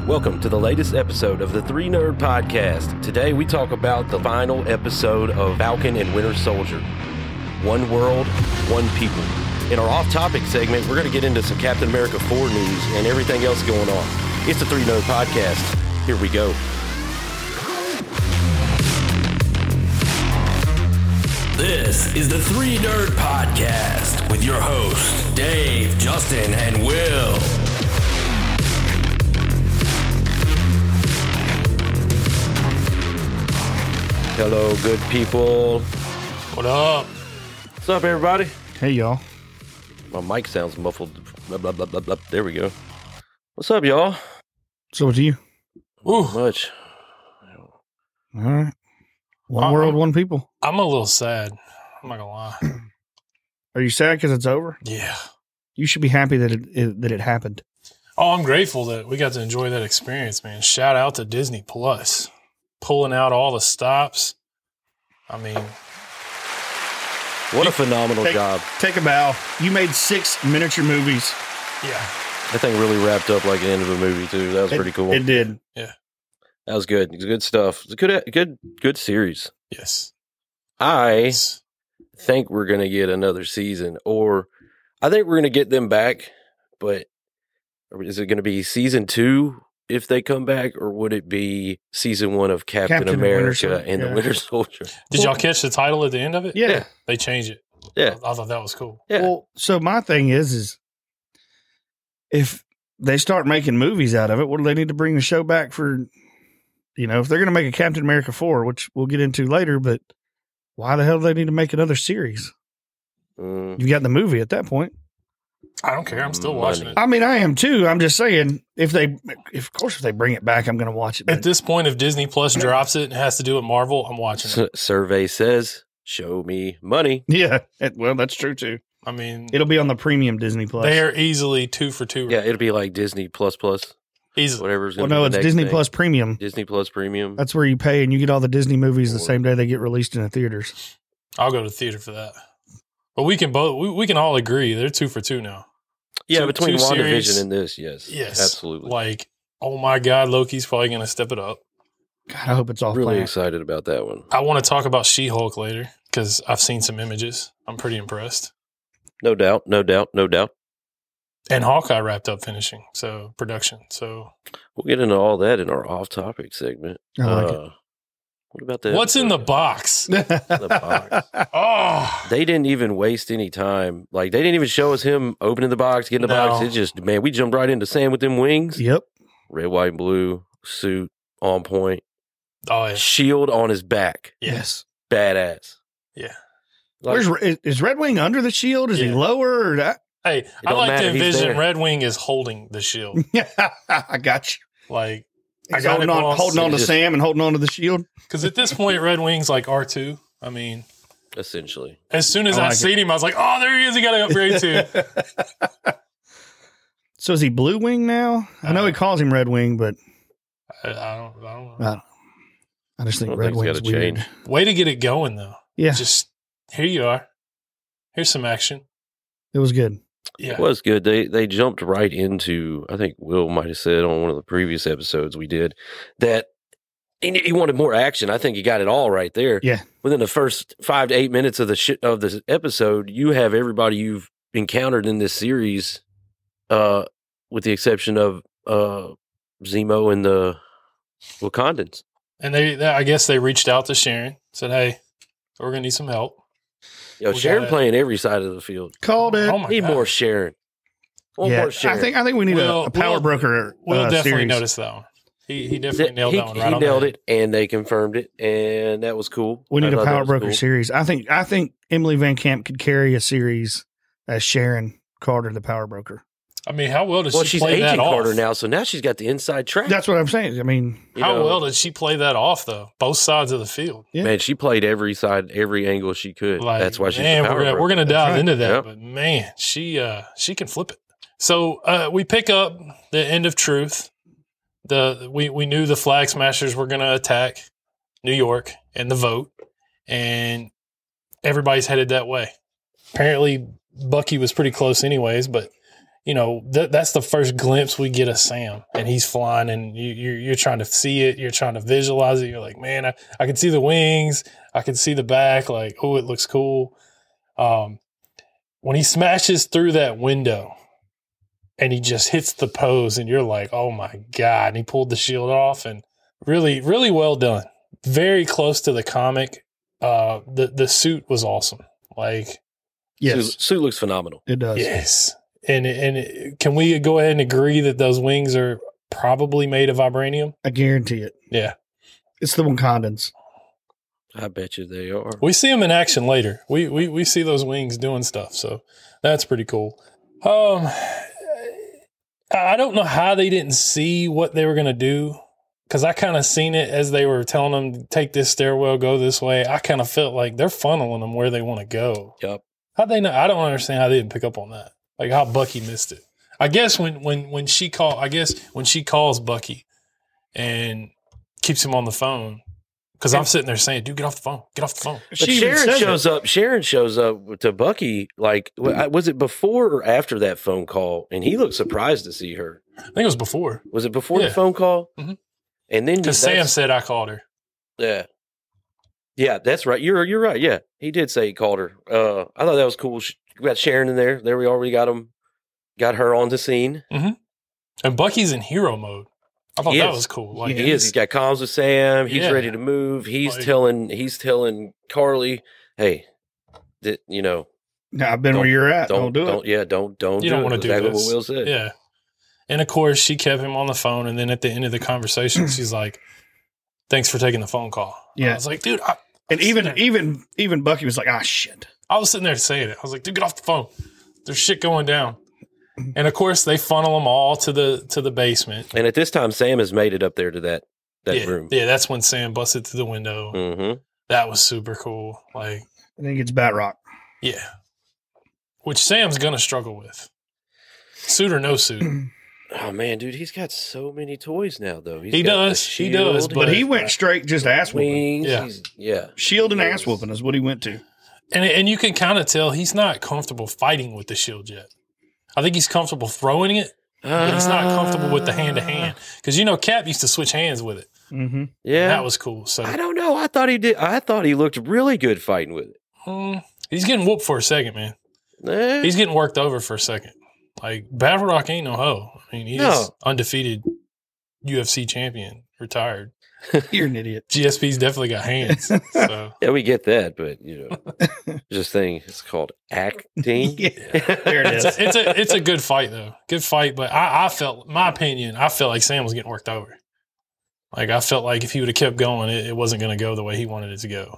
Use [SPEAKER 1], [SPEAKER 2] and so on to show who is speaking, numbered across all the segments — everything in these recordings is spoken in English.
[SPEAKER 1] Welcome to the latest episode of the Three Nerd Podcast. Today we talk about the final episode of Falcon and Winter Soldier. One world, one people. In our off-topic segment, we're going to get into some Captain America 4 news and everything else going on. It's the Three Nerd Podcast. Here we go.
[SPEAKER 2] This is the Three Nerd Podcast with your hosts, Dave, Justin, and Will.
[SPEAKER 1] Hello, good people.
[SPEAKER 2] What up?
[SPEAKER 1] What's up, everybody?
[SPEAKER 3] Hey, y'all.
[SPEAKER 1] My mic sounds muffled. Blah, blah, blah, blah, blah. There we go. What's up, y'all?
[SPEAKER 3] So with you?
[SPEAKER 1] Not much.
[SPEAKER 3] All right. One world, one people.
[SPEAKER 4] I'm a little sad. I'm not gonna lie.
[SPEAKER 3] Are you sad because it's over?
[SPEAKER 4] Yeah.
[SPEAKER 3] You should be happy that it happened.
[SPEAKER 4] Oh, I'm grateful that we got to enjoy that experience, man. Shout out to Disney Plus, pulling out all the stops. I mean,
[SPEAKER 1] What a phenomenal job.
[SPEAKER 3] Take a bow. You made 6 miniature movies.
[SPEAKER 4] yeah,
[SPEAKER 1] That thing really wrapped up like the end of a movie, too. That was pretty cool.
[SPEAKER 3] It did.
[SPEAKER 1] That was good. It was good stuff. It's a good series.
[SPEAKER 4] yes.
[SPEAKER 1] I think we're going to get another season, or I think we're going to get them back, but is it going to be season 2 if they come back, or would it be season 1 of Captain America and the Winter Soldier?
[SPEAKER 4] Did y'all catch the title at the end of it?
[SPEAKER 3] Yeah.
[SPEAKER 4] They changed it.
[SPEAKER 1] Yeah.
[SPEAKER 4] I thought that was cool.
[SPEAKER 1] Yeah.
[SPEAKER 3] Well, so my thing is if they start making movies out of it, what do they need to bring the show back for? You know, if they're going to make a Captain America 4, which we'll get into later, but why the hell do they need to make another series? You've got the movie at that point.
[SPEAKER 4] I don't care. I'm still watching it.
[SPEAKER 3] I mean, I am too. I'm just saying, if they bring it back, I'm going to watch it.
[SPEAKER 4] At this point, if Disney Plus drops it and has to do with Marvel, I'm watching it.
[SPEAKER 1] Survey says, show me money.
[SPEAKER 3] Yeah, well, that's true too.
[SPEAKER 4] I mean,
[SPEAKER 3] It'll be on the premium Disney Plus.
[SPEAKER 4] they are easily 2 for 2.
[SPEAKER 1] Yeah, it'll be like Disney Plus Plus,
[SPEAKER 4] Easily.
[SPEAKER 1] whatever's
[SPEAKER 3] Well,
[SPEAKER 1] going to be
[SPEAKER 3] no,
[SPEAKER 1] the
[SPEAKER 3] it's
[SPEAKER 1] next
[SPEAKER 3] Disney
[SPEAKER 1] thing.
[SPEAKER 3] Plus Premium.
[SPEAKER 1] Disney Plus Premium.
[SPEAKER 3] That's where you pay and you get all the Disney movies the same day they get released in the theaters.
[SPEAKER 4] I'll go to the theater for that. But we can all agree they're 2 for 2 now.
[SPEAKER 1] Yeah, between
[SPEAKER 4] two
[SPEAKER 1] WandaVision
[SPEAKER 4] series.
[SPEAKER 1] and this, yes.
[SPEAKER 4] Yes.
[SPEAKER 1] Absolutely.
[SPEAKER 4] Like, oh my God, Loki's probably going to step it up.
[SPEAKER 3] God, I hope it's all
[SPEAKER 1] Really
[SPEAKER 3] planned.
[SPEAKER 1] excited about that one.
[SPEAKER 4] I want to talk about She-Hulk later because I've seen some images. I'm pretty impressed.
[SPEAKER 1] No doubt.
[SPEAKER 4] And Hawkeye wrapped up production. So
[SPEAKER 1] We'll get into all that in our off-topic segment.
[SPEAKER 3] I like it.
[SPEAKER 1] What about that?
[SPEAKER 4] what's in the box?
[SPEAKER 1] the box?
[SPEAKER 4] Oh,
[SPEAKER 1] They didn't even waste any time. Like, they didn't even show us him opening the box, getting the
[SPEAKER 4] No.
[SPEAKER 1] box. It just, man, we jumped right into Sam with them wings.
[SPEAKER 3] Yep.
[SPEAKER 1] Red, white, and blue, suit, on point.
[SPEAKER 4] oh yeah.
[SPEAKER 1] Shield on his back.
[SPEAKER 3] Yes.
[SPEAKER 1] Badass.
[SPEAKER 4] Yeah.
[SPEAKER 1] Like,
[SPEAKER 3] Is Red Wing under the shield? Is he
[SPEAKER 4] Yeah.
[SPEAKER 3] lower? Or that?
[SPEAKER 4] Hey, I
[SPEAKER 1] don't
[SPEAKER 4] like
[SPEAKER 1] matter,
[SPEAKER 4] to
[SPEAKER 1] he's
[SPEAKER 4] envision
[SPEAKER 1] there.
[SPEAKER 4] Red Wing is holding the shield.
[SPEAKER 3] I got you.
[SPEAKER 4] Like,
[SPEAKER 3] He's
[SPEAKER 4] I got
[SPEAKER 3] holding
[SPEAKER 4] it,
[SPEAKER 3] on,
[SPEAKER 4] boss.
[SPEAKER 3] holding on to
[SPEAKER 1] Just-
[SPEAKER 3] Sam and holding on to the shield.
[SPEAKER 4] because at this point, Red Wing's like R2. I mean,
[SPEAKER 1] essentially.
[SPEAKER 4] as soon as
[SPEAKER 3] I
[SPEAKER 4] I,
[SPEAKER 3] like
[SPEAKER 4] seen him, I was like, oh, there he is. He got to upgrade too.
[SPEAKER 3] So is he Blue Wing now? I know he calls him Red Wing, but
[SPEAKER 4] I don't know.
[SPEAKER 3] I just think
[SPEAKER 1] Well,
[SPEAKER 3] Red
[SPEAKER 1] things
[SPEAKER 3] Wing's
[SPEAKER 1] gotta
[SPEAKER 3] weird.
[SPEAKER 1] change.
[SPEAKER 4] Way to get it going, though.
[SPEAKER 3] Yeah,
[SPEAKER 4] Just here you are. Here's some action.
[SPEAKER 3] it was good.
[SPEAKER 4] Yeah.
[SPEAKER 1] It was good. They jumped right into, I think Will might have said on one of the previous episodes we did, that he wanted more action. I think he got it all right there.
[SPEAKER 3] Yeah.
[SPEAKER 1] Within the first 5 to 8 minutes of this episode, you have everybody you've encountered in this series, with the exception of Zemo and the Wakandans.
[SPEAKER 4] And I guess they reached out to Sharon, said, hey, we're going to need some help.
[SPEAKER 1] Yo,
[SPEAKER 4] We
[SPEAKER 1] Sharon
[SPEAKER 4] got it.
[SPEAKER 1] playing every side of the field.
[SPEAKER 3] Called it.
[SPEAKER 4] Oh my
[SPEAKER 1] Need
[SPEAKER 4] God.
[SPEAKER 1] more Sharon. One
[SPEAKER 3] Yeah,
[SPEAKER 1] more Sharon.
[SPEAKER 3] I think we need
[SPEAKER 4] We'll-
[SPEAKER 3] a power
[SPEAKER 4] we'll-
[SPEAKER 3] broker.
[SPEAKER 4] We'll definitely
[SPEAKER 3] series.
[SPEAKER 4] notice that one. He definitely nailed that one right
[SPEAKER 1] He
[SPEAKER 4] on the
[SPEAKER 1] nailed
[SPEAKER 4] head.
[SPEAKER 1] it, and they confirmed it, and that was cool.
[SPEAKER 3] We need
[SPEAKER 1] I
[SPEAKER 3] a
[SPEAKER 1] thought that
[SPEAKER 3] power
[SPEAKER 1] was
[SPEAKER 3] broker
[SPEAKER 1] cool.
[SPEAKER 3] series. I think Emily Van Camp could carry a series as Sharon Carter, the power broker.
[SPEAKER 4] I mean, how well does
[SPEAKER 1] Well,
[SPEAKER 4] she
[SPEAKER 1] she's
[SPEAKER 4] play that
[SPEAKER 1] agent Carter
[SPEAKER 4] off?
[SPEAKER 1] now, so now she's got the inside track.
[SPEAKER 3] That's what I'm saying. I mean,
[SPEAKER 1] You
[SPEAKER 4] How
[SPEAKER 1] know,
[SPEAKER 4] well did she play that off, though? Both sides of the field.
[SPEAKER 3] Yeah.
[SPEAKER 1] man, she played every side, every angle she could.
[SPEAKER 4] Like,
[SPEAKER 1] That's why she's
[SPEAKER 4] man,
[SPEAKER 1] the power
[SPEAKER 4] we're
[SPEAKER 1] broker.
[SPEAKER 4] gonna dive
[SPEAKER 3] right.
[SPEAKER 4] into that,
[SPEAKER 1] Yep.
[SPEAKER 4] but man, she can flip it. So we pick up the end of Truth. We knew the Flag Smashers were gonna attack New York and the vote, and everybody's headed that way. Apparently, Bucky was pretty close, anyways. But that's the first glimpse we get of Sam, and he's flying, and you're trying to see it. You're trying to visualize it. You're like, man, I can see the wings. I can see the back. Like, oh, it looks cool. When he smashes through that window and he just hits the pose, and you're like, oh my God. And he pulled the shield off, and really, really well done. Very close to the comic. The suit was awesome. Like,
[SPEAKER 3] Yes,
[SPEAKER 1] Suit looks phenomenal.
[SPEAKER 3] it does.
[SPEAKER 4] yes. And can we go ahead and agree that those wings are probably made of vibranium?
[SPEAKER 3] I guarantee it.
[SPEAKER 4] Yeah.
[SPEAKER 3] It's the Wakandans.
[SPEAKER 1] I bet you they are.
[SPEAKER 4] We see them in action later. We see those wings doing stuff. So that's pretty cool. I don't know how they didn't see what they were going to do, because I kind of seen it as they were telling them, take this stairwell, go this way. I kind of felt like they're funneling them where they want to go.
[SPEAKER 1] Yep.
[SPEAKER 4] How'd they not? I don't understand how they didn't pick up on that. Like how Bucky missed it. I guess when she calls Bucky and keeps him on the phone, because I'm sitting there saying, dude, get off the phone. Get off the phone.
[SPEAKER 1] But Sharon shows up to Bucky, like, was it before or after that phone call? And he looked surprised to see her.
[SPEAKER 4] I think it was before.
[SPEAKER 1] Was it before
[SPEAKER 4] Yeah.
[SPEAKER 1] the phone call?
[SPEAKER 4] Mhm.
[SPEAKER 1] And then
[SPEAKER 4] Because Sam said I called her.
[SPEAKER 1] yeah. Yeah, that's right. You're right. Yeah, he did say he called her. I thought that was cool. We got Sharon in there. There we already got her on the scene.
[SPEAKER 4] And Bucky's in hero mode. I thought that was cool. Like,
[SPEAKER 1] He is. He's got comms with Sam. He's
[SPEAKER 4] Yeah.
[SPEAKER 1] ready to move. He's
[SPEAKER 4] Like-
[SPEAKER 1] telling Carly, hey,
[SPEAKER 3] Now, I've been where you're at. Don't do it.
[SPEAKER 1] Yeah, don't.
[SPEAKER 4] You don't want to do
[SPEAKER 1] exactly
[SPEAKER 4] this.
[SPEAKER 1] what Will said.
[SPEAKER 4] Yeah. And of course, she kept him on the phone. And then at the end of the conversation, she's like, thanks for taking the phone call.
[SPEAKER 3] Yeah.
[SPEAKER 4] I was like, dude.
[SPEAKER 3] And even Bucky was like, shit.
[SPEAKER 4] I was sitting there saying it. I was like, dude, get off the phone. There's shit going down. And of course, they funnel them all to the basement.
[SPEAKER 1] And at this time, Sam has made it up there to that
[SPEAKER 4] Yeah.
[SPEAKER 1] room.
[SPEAKER 4] Yeah, that's when Sam busted through the window.
[SPEAKER 1] Mm-hmm.
[SPEAKER 4] That was super cool. Like,
[SPEAKER 3] I think it's Batroc.
[SPEAKER 4] yeah. Which Sam's going to struggle with. Suit or no suit.
[SPEAKER 1] Oh man, dude, he's got so many toys now, though.
[SPEAKER 4] He does,
[SPEAKER 3] But he went straight just ass whooping.
[SPEAKER 1] Wings.
[SPEAKER 4] Yeah.
[SPEAKER 3] Shield and ass whooping is what he went to.
[SPEAKER 4] And you can kind of tell he's not comfortable fighting with the shield yet. I think he's comfortable throwing it, but he's not comfortable with the hand-to-hand. Because, Cap used to switch hands with it.
[SPEAKER 3] Mm-hmm.
[SPEAKER 1] Yeah,
[SPEAKER 4] That was cool. So
[SPEAKER 1] I don't know. I thought he did. I thought he looked really good fighting with it.
[SPEAKER 4] he's getting whooped for a second, man.
[SPEAKER 1] Eh,
[SPEAKER 4] He's getting worked over for a second. Like, Batroc ain't no hoe. I mean, he's undefeated UFC champion, retired.
[SPEAKER 3] You're an idiot.
[SPEAKER 4] GSP's definitely got hands. So
[SPEAKER 1] yeah, we get that, but just thing it's called acting.
[SPEAKER 3] Yeah. There it is.
[SPEAKER 4] it's a good fight though. Good fight, but I felt like Sam was getting worked over. Like I felt like if he would have kept going, it wasn't going to go the way he wanted it to go.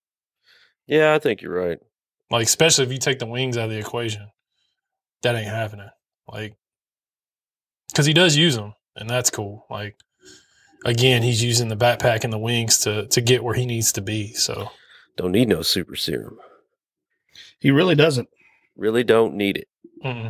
[SPEAKER 1] Yeah, I think you're right.
[SPEAKER 4] Like especially if you take the wings out of the equation, that ain't happening. Like because he does use them, and that's cool. Like again, he's using the backpack and the wings to get where he needs to be. So
[SPEAKER 1] Don't need no super serum.
[SPEAKER 3] He really doesn't.
[SPEAKER 1] Really don't need it.
[SPEAKER 4] mm-mm.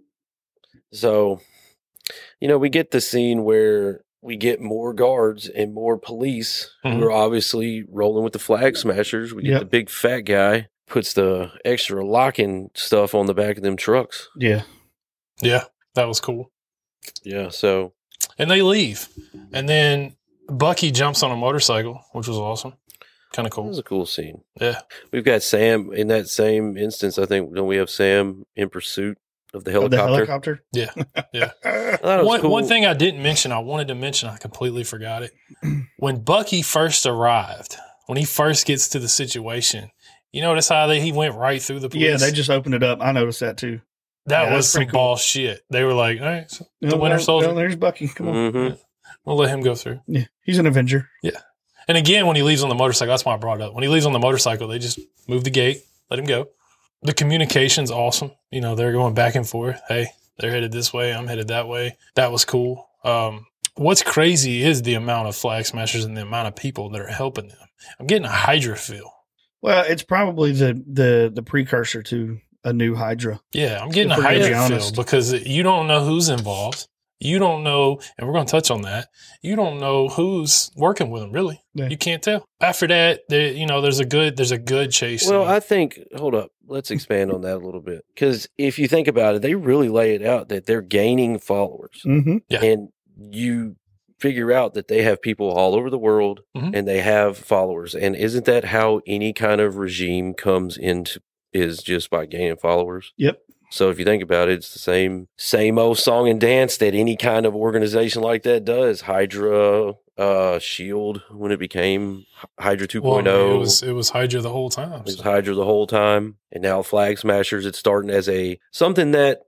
[SPEAKER 1] So, we get the scene where we get more guards and more police who are obviously rolling with the flag smashers. We get the big fat guy, puts the extra locking stuff on the back of them trucks.
[SPEAKER 3] Yeah.
[SPEAKER 4] Yeah, that was cool.
[SPEAKER 1] Yeah, so.
[SPEAKER 4] And they leave. And then Bucky jumps on a motorcycle, which was awesome. Kind of
[SPEAKER 1] That was
[SPEAKER 4] cool.
[SPEAKER 1] a cool scene.
[SPEAKER 4] Yeah.
[SPEAKER 1] We've got Sam in that same instance. I think don't we have Sam in pursuit of the helicopter?
[SPEAKER 3] The helicopter?
[SPEAKER 4] Yeah. Yeah.
[SPEAKER 1] I thought it was cool.
[SPEAKER 4] One thing I didn't mention, I wanted to mention, I completely forgot it. When Bucky first arrived, when he first gets to the situation, you notice how he went right through the police?
[SPEAKER 3] Yeah, they just opened it up. I noticed that too.
[SPEAKER 4] That
[SPEAKER 3] Yeah,
[SPEAKER 4] was
[SPEAKER 3] that's
[SPEAKER 4] some
[SPEAKER 3] pretty cool.
[SPEAKER 4] ball shit. They were like, all right, so the
[SPEAKER 3] No,
[SPEAKER 4] Winter Soldier,
[SPEAKER 3] no, there's Bucky. Come on.
[SPEAKER 1] Mhm.
[SPEAKER 4] we'll let him go through.
[SPEAKER 3] Yeah, he's an Avenger.
[SPEAKER 4] And again, when he leaves on the motorcycle, that's why I brought it up. When he leaves on the motorcycle, they just move the gate, let him go. The communication's awesome. They're going back and forth. Hey, they're headed this way. I'm headed that way. That was cool. What's crazy is the amount of flag smashers and the amount of people that are helping them. I'm getting a Hydra feel.
[SPEAKER 3] Well, it's probably the precursor to a new Hydra.
[SPEAKER 4] Yeah, I'm getting
[SPEAKER 3] If
[SPEAKER 4] a
[SPEAKER 3] we're gonna be
[SPEAKER 4] Hydra feel
[SPEAKER 3] honest.
[SPEAKER 4] because you don't know who's involved. You don't know, and we're going to touch on that. You don't know who's working with him, really.
[SPEAKER 3] Yeah.
[SPEAKER 4] You can't tell. After that, there's a good chase.
[SPEAKER 1] Well,
[SPEAKER 4] scene.
[SPEAKER 1] I think, hold up, let's expand on that a little bit. Because if you think about it, they really lay it out that they're gaining followers.
[SPEAKER 3] Mm-hmm.
[SPEAKER 4] Yeah.
[SPEAKER 1] And you figure out that they have people all over the world
[SPEAKER 4] Mhm.
[SPEAKER 1] and they have followers. And isn't that how any kind of regime comes into, is just by gaining followers?
[SPEAKER 3] Yep.
[SPEAKER 1] So if you think about it, it's the same old song and dance that any kind of organization like that does. Hydra, Shield, when it became Hydra 2.0.
[SPEAKER 4] Well, I mean, it was Hydra the whole time.
[SPEAKER 1] It was
[SPEAKER 4] so.
[SPEAKER 1] Hydra the whole time. And now Flag Smashers, it's starting as something that,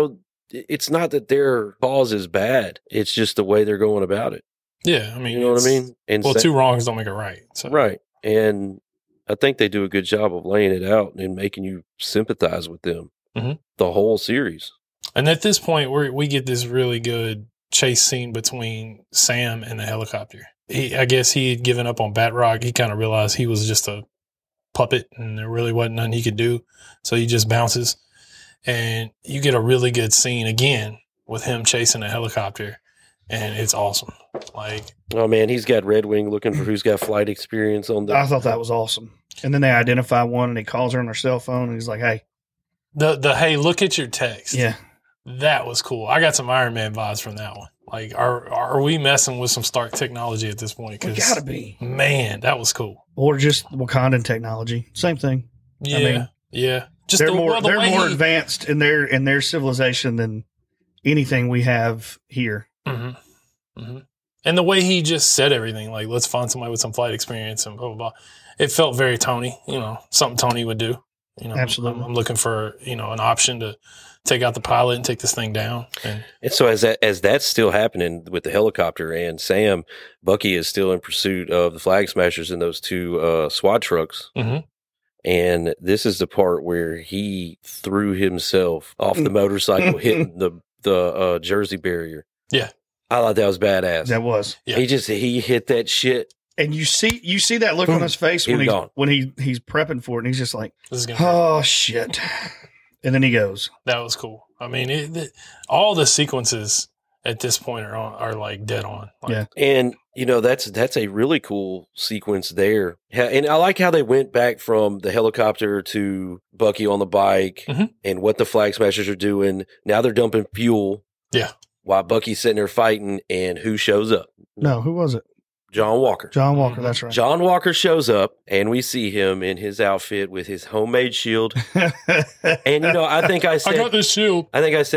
[SPEAKER 1] it's not that their cause is bad. It's just the way they're going about it.
[SPEAKER 4] Yeah, I mean,
[SPEAKER 1] You know what I mean? And
[SPEAKER 4] Well, two wrongs don't make it right. So.
[SPEAKER 1] right. And I think they do a good job of laying it out and making you sympathize with them
[SPEAKER 4] Mhm.
[SPEAKER 1] the whole series.
[SPEAKER 4] And at this point, we get this really good chase scene between Sam and the helicopter. I guess he had given up on Batroc. He kind of realized he was just a puppet and there really wasn't nothing he could do. So he just bounces. And you get a really good scene again with him chasing a helicopter. And it's awesome. Like,
[SPEAKER 1] Oh, man, he's got Red Wing looking for who's got flight experience on the.
[SPEAKER 3] I thought that was awesome. And then they identify one, and he calls her on her cell phone, and he's like, "Hey,
[SPEAKER 4] hey, look at your text.
[SPEAKER 3] yeah,
[SPEAKER 4] That was cool. I got some Iron Man vibes from that one. Like, are we messing with some Stark technology at this point?
[SPEAKER 3] we
[SPEAKER 4] 'Cause,
[SPEAKER 3] gotta be."
[SPEAKER 4] man, that was cool.
[SPEAKER 3] Or just Wakandan technology, same thing.
[SPEAKER 4] Yeah,
[SPEAKER 3] mean,
[SPEAKER 4] yeah. Just
[SPEAKER 3] They're
[SPEAKER 4] the
[SPEAKER 3] more
[SPEAKER 4] way
[SPEAKER 3] advanced in their civilization than anything we have here.
[SPEAKER 4] Mhm. Mhm. And the way he just said everything, like, let's find somebody with some flight experience and blah, blah, blah. It felt very Tony, something Tony would do.
[SPEAKER 3] Absolutely.
[SPEAKER 4] I'm looking for, an option to take out the pilot and take this thing down. And
[SPEAKER 1] And so as that's still happening with the helicopter and Sam, Bucky is still in pursuit of the Flag Smashers in those two SWAT trucks.
[SPEAKER 4] Mhm.
[SPEAKER 1] And this is the part where he threw himself off the motorcycle, hitting the Jersey barrier.
[SPEAKER 4] Yeah.
[SPEAKER 1] I thought that was badass.
[SPEAKER 3] That was,
[SPEAKER 4] Yeah.
[SPEAKER 1] He hit that shit.
[SPEAKER 3] and you see that look on his face
[SPEAKER 1] He
[SPEAKER 3] when
[SPEAKER 1] was gone.
[SPEAKER 3] he's prepping for it, and he's just like,
[SPEAKER 4] this is going to hurt.
[SPEAKER 3] "Oh shit," and then he goes.
[SPEAKER 4] That was cool. I mean, all the sequences at this point are like dead on. Like,
[SPEAKER 3] Yeah.
[SPEAKER 1] And that's a really cool sequence there. And I like how they went back from the helicopter to Bucky on the bike
[SPEAKER 4] Mhm.
[SPEAKER 1] and what the Flag Smashers are doing. Now they're dumping fuel.
[SPEAKER 4] Yeah.
[SPEAKER 1] While Bucky's sitting there fighting, and who shows up?
[SPEAKER 3] No, who was it?
[SPEAKER 1] John Walker.
[SPEAKER 3] John Walker.
[SPEAKER 4] Mhm.
[SPEAKER 3] That's right.
[SPEAKER 1] John Walker shows up, and we see him in his outfit with his homemade shield. And I think I
[SPEAKER 4] I
[SPEAKER 1] said
[SPEAKER 4] got this shield.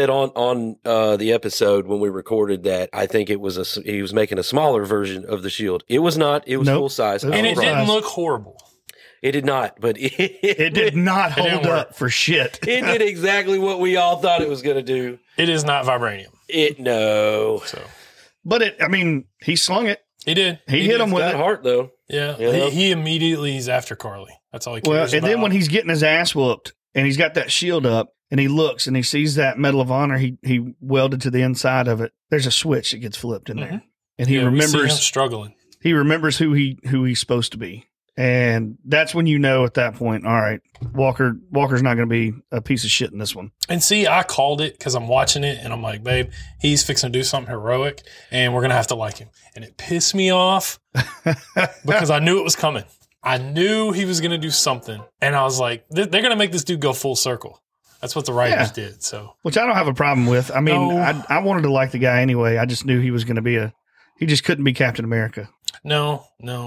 [SPEAKER 1] on the episode when we recorded that I think he was making a smaller version of the shield. It was not. It was
[SPEAKER 3] Nope.
[SPEAKER 1] full size.
[SPEAKER 3] And
[SPEAKER 4] And
[SPEAKER 1] I
[SPEAKER 4] it
[SPEAKER 1] was wrong.
[SPEAKER 4] didn't look horrible.
[SPEAKER 1] It did not, but
[SPEAKER 3] It did not
[SPEAKER 4] It didn't
[SPEAKER 3] hold
[SPEAKER 4] work.
[SPEAKER 3] up for shit.
[SPEAKER 1] It did exactly what we all thought it was going to do.
[SPEAKER 4] It is not vibranium.
[SPEAKER 1] No,
[SPEAKER 4] So
[SPEAKER 3] But he slung it.
[SPEAKER 4] he did.
[SPEAKER 3] He hit
[SPEAKER 4] did.
[SPEAKER 3] him with
[SPEAKER 1] got
[SPEAKER 3] it.
[SPEAKER 1] heart though.
[SPEAKER 4] Yeah.
[SPEAKER 1] Yeah.
[SPEAKER 4] He immediately is after Carly. That's all he
[SPEAKER 3] Well,
[SPEAKER 4] cares
[SPEAKER 3] and then
[SPEAKER 4] about.
[SPEAKER 3] when he's getting his ass whooped and he's got that shield up and he looks and he sees that Medal of Honor he welded to the inside of it, there's a switch that gets flipped in there. And he
[SPEAKER 4] we see him
[SPEAKER 3] remembers
[SPEAKER 4] struggling.
[SPEAKER 3] who he's supposed to be. And that's when you know at that point, all right, Walker's not going to be a piece of shit in this one.
[SPEAKER 4] And see, I called it because I'm watching it and I'm like, babe, he's fixing to do something heroic and we're going to have to like him. And it pissed me off because I knew it was coming. I knew he was going to do something. And I was like, they're going to make this dude go full circle. That's what the writers did. So,
[SPEAKER 3] Which I don't have a problem with. I mean,
[SPEAKER 4] No.
[SPEAKER 3] I wanted to like the guy anyway. I just knew he was going to be he just couldn't be Captain America.
[SPEAKER 4] no.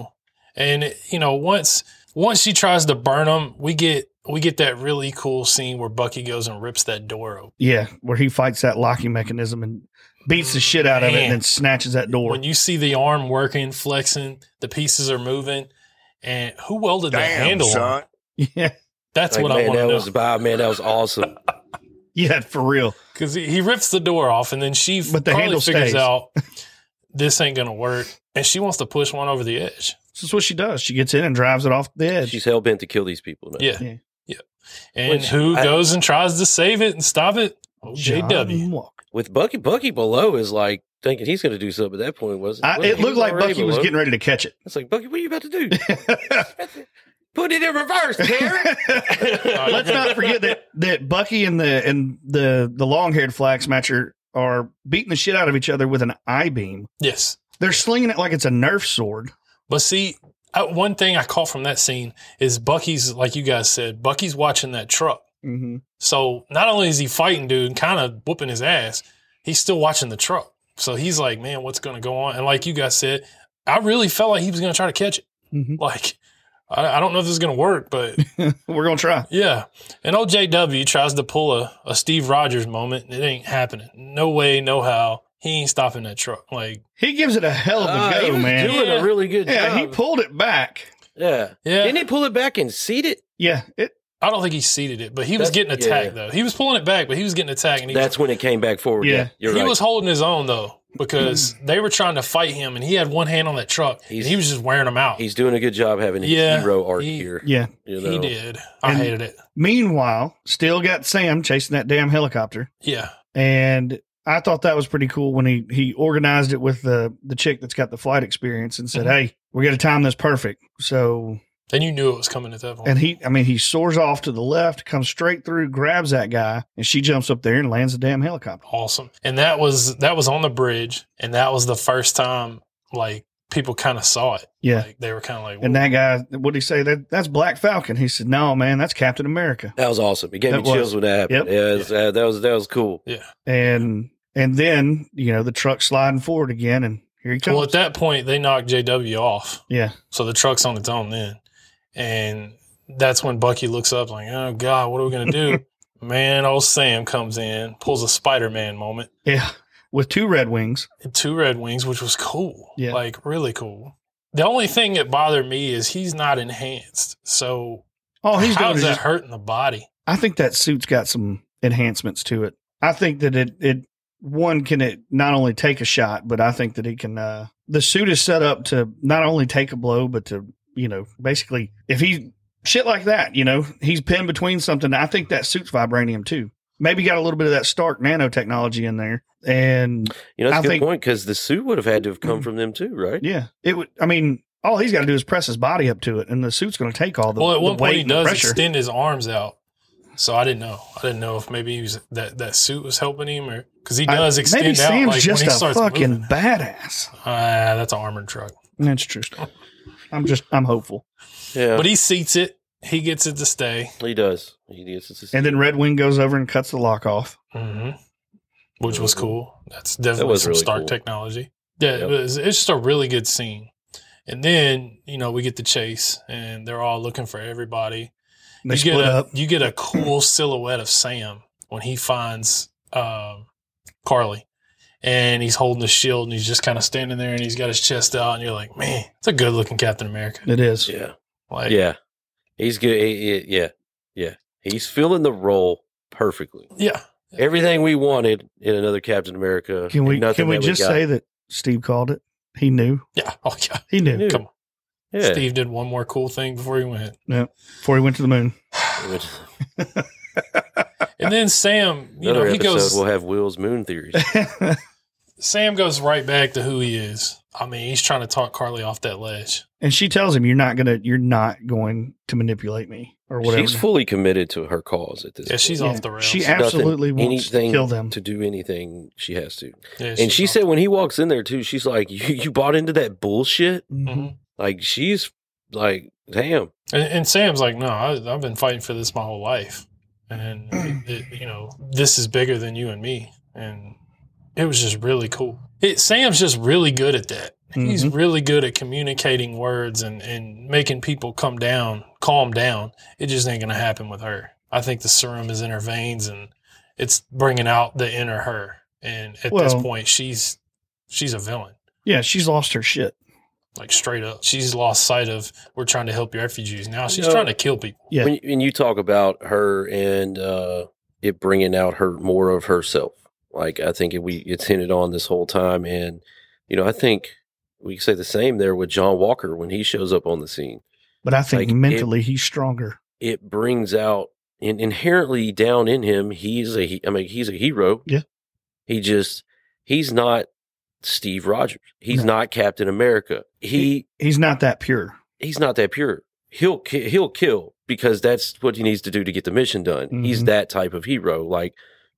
[SPEAKER 4] And, once she tries to burn him, we get that really cool scene where Bucky goes and rips that door open.
[SPEAKER 3] Yeah, where he fights that locking mechanism and beats the shit out of it
[SPEAKER 4] Man.
[SPEAKER 3] and then snatches that door.
[SPEAKER 4] When you see the arm working, flexing, the pieces are moving, and who welded the handle on?
[SPEAKER 3] Yeah,
[SPEAKER 4] That's
[SPEAKER 1] Like,
[SPEAKER 4] what I
[SPEAKER 1] man,
[SPEAKER 4] want to know.
[SPEAKER 1] that was awesome.
[SPEAKER 3] yeah, for real.
[SPEAKER 4] Because he rips the door off, and then
[SPEAKER 3] But the
[SPEAKER 4] Carly
[SPEAKER 3] handle
[SPEAKER 4] figures
[SPEAKER 3] stays.
[SPEAKER 4] out this ain't going to work, and she wants to push one over the edge.
[SPEAKER 3] This is what she does. She gets in and drives it off the edge.
[SPEAKER 1] She's hell bent to kill these people. Now.
[SPEAKER 4] Yeah.
[SPEAKER 3] Yeah.
[SPEAKER 4] And
[SPEAKER 1] Which
[SPEAKER 4] who
[SPEAKER 1] I-
[SPEAKER 4] goes and tries to save it and stop it?
[SPEAKER 3] John
[SPEAKER 4] OJW.
[SPEAKER 3] Walker.
[SPEAKER 1] With Bucky below is like thinking he's going to do something at that point. Was
[SPEAKER 3] It looked like Bucky was getting ready to catch it.
[SPEAKER 1] It's like, Bucky, what are you about to do? Put it in reverse, Terry.
[SPEAKER 3] Let's not forget that Bucky and the long haired Flag Smasher are beating the shit out of each other with an I-beam.
[SPEAKER 4] Yes.
[SPEAKER 3] They're slinging it like it's a Nerf sword.
[SPEAKER 4] But see, one thing I caught from that scene is Bucky's, like you guys said, Bucky's watching that truck.
[SPEAKER 3] Mm-hmm.
[SPEAKER 4] So not only is he fighting dude and kind of whooping his ass, he's still watching the truck. So he's like, man, what's going to go on? And like you guys said, I really felt like he was going to try to catch it.
[SPEAKER 3] Mm-hmm.
[SPEAKER 4] Like, I don't know if this is going to work, but
[SPEAKER 3] we're going to try.
[SPEAKER 4] Yeah. And OJW tries to pull a Steve Rogers moment. And it ain't happening. No way, no how. He ain't stopping that truck. Like,
[SPEAKER 3] he gives it a hell of a go,
[SPEAKER 1] he was
[SPEAKER 3] man.
[SPEAKER 1] doing a really good
[SPEAKER 3] Yeah,
[SPEAKER 1] job.
[SPEAKER 3] he pulled it back.
[SPEAKER 1] Yeah. Didn't he pull it back and seat it?
[SPEAKER 3] Yeah.
[SPEAKER 4] I don't think he seated it, but he was getting attacked, though. He was pulling it back, but he was getting attacked. And
[SPEAKER 1] That's when it came back forward. Yeah. You're
[SPEAKER 4] he
[SPEAKER 1] right.
[SPEAKER 4] was holding his own, though, because they were trying to fight him, and he had one hand on that truck, and he was just wearing them out.
[SPEAKER 1] He's doing a good job having a hero arc here.
[SPEAKER 3] Yeah.
[SPEAKER 1] You know?
[SPEAKER 4] He did. I hated it.
[SPEAKER 3] Meanwhile, still got Sam chasing that damn helicopter.
[SPEAKER 4] Yeah.
[SPEAKER 3] And I thought that was pretty cool when he organized it with the chick that's got the flight experience and said, hey, we got to time this perfect. So...
[SPEAKER 4] And you knew it was coming at that point.
[SPEAKER 3] And he soars off to the left, comes straight through, grabs that guy, and she jumps up there and lands the damn helicopter.
[SPEAKER 4] Awesome. And that was on the bridge, and that was the first time, like, people kind of saw it.
[SPEAKER 3] Yeah.
[SPEAKER 4] Like, they were kind of like, whoa.
[SPEAKER 3] And that guy, what did he say? That's Black Falcon. He said, no, man, that's Captain America.
[SPEAKER 1] That was awesome. It gave me chills when that happened.
[SPEAKER 3] Yep.
[SPEAKER 1] Yeah, that was cool.
[SPEAKER 4] Yeah.
[SPEAKER 3] And then, the truck's sliding forward again, and here he comes.
[SPEAKER 4] Well, at that point, they knocked JW off.
[SPEAKER 3] Yeah.
[SPEAKER 4] So the truck's on its own then. And that's when Bucky looks up like, oh, God, what are we going to do? Man, old Sam comes in, pulls a Spider-Man moment.
[SPEAKER 3] Yeah, with 2 red wings.
[SPEAKER 4] And 2 red wings, which was cool.
[SPEAKER 3] Yeah.
[SPEAKER 4] Like, really cool. The only thing that bothered me is he's not enhanced. So how's that hurting the body?
[SPEAKER 3] I think that suit's got some enhancements to it. I think that it can not only take a shot, but I think that it can the suit is set up to not only take a blow, but to, basically if he shit like that, he's pinned between something. I think that suit's vibranium too. Maybe got a little bit of that Stark nanotechnology in there. And
[SPEAKER 1] that's a good point, because the suit would have had to have come from them too, right?
[SPEAKER 3] Yeah. It would. I mean, all he's got to do is press his body up to it, and the suit's going to take all the
[SPEAKER 4] Well, at one
[SPEAKER 3] the
[SPEAKER 4] point
[SPEAKER 3] weight
[SPEAKER 4] he
[SPEAKER 3] and the
[SPEAKER 4] does
[SPEAKER 3] pressure.
[SPEAKER 4] extend his arms out. So I didn't know. I didn't know if maybe he was that suit was helping him, or because he does extend
[SPEAKER 3] maybe
[SPEAKER 4] out.
[SPEAKER 3] Sam's
[SPEAKER 4] Like
[SPEAKER 3] just
[SPEAKER 4] when he
[SPEAKER 3] a
[SPEAKER 4] starts
[SPEAKER 3] fucking
[SPEAKER 4] moving.
[SPEAKER 3] badass.
[SPEAKER 4] That's an armored truck.
[SPEAKER 3] That's true. I'm hopeful.
[SPEAKER 1] Yeah.
[SPEAKER 4] But he seats it. He gets it to stay.
[SPEAKER 1] He does. He gets it to stay.
[SPEAKER 3] And then Red Wing goes over and cuts the lock off.
[SPEAKER 4] Mm-hmm. Which was cool. That's definitely some
[SPEAKER 1] really
[SPEAKER 4] Stark
[SPEAKER 1] cool.
[SPEAKER 4] technology. Yeah,
[SPEAKER 1] Yep.
[SPEAKER 4] it's just a really good scene. And then, we get the chase, and they're all looking for everybody.
[SPEAKER 3] They split up.
[SPEAKER 4] You get a cool silhouette of Sam when he finds Carly. And he's holding the shield, and he's just kind of standing there, and he's got his chest out, and you're like, man, it's a good-looking Captain America.
[SPEAKER 3] It is.
[SPEAKER 1] Yeah.
[SPEAKER 4] Like,
[SPEAKER 1] Yeah. He's good. Yeah. He's filling the role perfectly.
[SPEAKER 4] Yeah.
[SPEAKER 1] Everything we wanted in another Captain America.
[SPEAKER 3] Can we
[SPEAKER 1] nothing that
[SPEAKER 3] just
[SPEAKER 1] got.
[SPEAKER 3] say that Steve called it? He knew.
[SPEAKER 4] Yeah. Oh, yeah.
[SPEAKER 3] He knew.
[SPEAKER 4] Come on.
[SPEAKER 1] Yeah.
[SPEAKER 4] Steve did one more cool thing before he went.
[SPEAKER 3] Yeah. Before he went to the moon.
[SPEAKER 4] And then Sam,
[SPEAKER 1] Another
[SPEAKER 4] he
[SPEAKER 1] episode
[SPEAKER 4] goes.
[SPEAKER 1] will have Will's moon theories.
[SPEAKER 4] Sam goes right back to who he is. I mean, he's trying to talk Carly off that ledge.
[SPEAKER 3] And she tells him, you're not going to manipulate me or whatever.
[SPEAKER 1] She's fully committed to her cause at this
[SPEAKER 4] Yeah,
[SPEAKER 1] point.
[SPEAKER 4] she's off the rails.
[SPEAKER 3] She
[SPEAKER 1] Nothing,
[SPEAKER 3] absolutely wants to
[SPEAKER 1] anything
[SPEAKER 3] kill them.
[SPEAKER 1] to do anything she has to.
[SPEAKER 4] Yeah,
[SPEAKER 1] And she
[SPEAKER 4] off
[SPEAKER 1] said when he walks in there too, she's like, you bought into that bullshit?
[SPEAKER 4] Mhm.
[SPEAKER 1] Like, she's like, damn.
[SPEAKER 4] And Sam's like, no, I've been fighting for this my whole life. And, this is bigger than you and me. And it was just really cool. Sam's just really good at that. He's really good at communicating words and making people calm down. It just ain't going to happen with her. I think the serum is in her veins, and it's bringing out the inner her. And at this point, she's a villain.
[SPEAKER 3] Yeah, she's lost her shit.
[SPEAKER 4] Like, straight up. She's lost sight of, we're trying to help your refugees. Now she's trying to kill people.
[SPEAKER 3] Yeah.
[SPEAKER 1] When you talk about her and it bringing out her more of herself, like, I think it's hinted on this whole time. And, I think we can say the same there with John Walker when he shows up on the scene.
[SPEAKER 3] But I think
[SPEAKER 1] Like,
[SPEAKER 3] mentally he's stronger.
[SPEAKER 1] It brings out inherently down in him. He's a hero.
[SPEAKER 3] Yeah.
[SPEAKER 1] He's not Steve Rogers. He's not Captain America. He's
[SPEAKER 3] not that pure.
[SPEAKER 1] He's not that pure. He'll kill because that's what he needs to do to get the mission done.
[SPEAKER 3] Mm-hmm.
[SPEAKER 1] He's that type of hero. Like,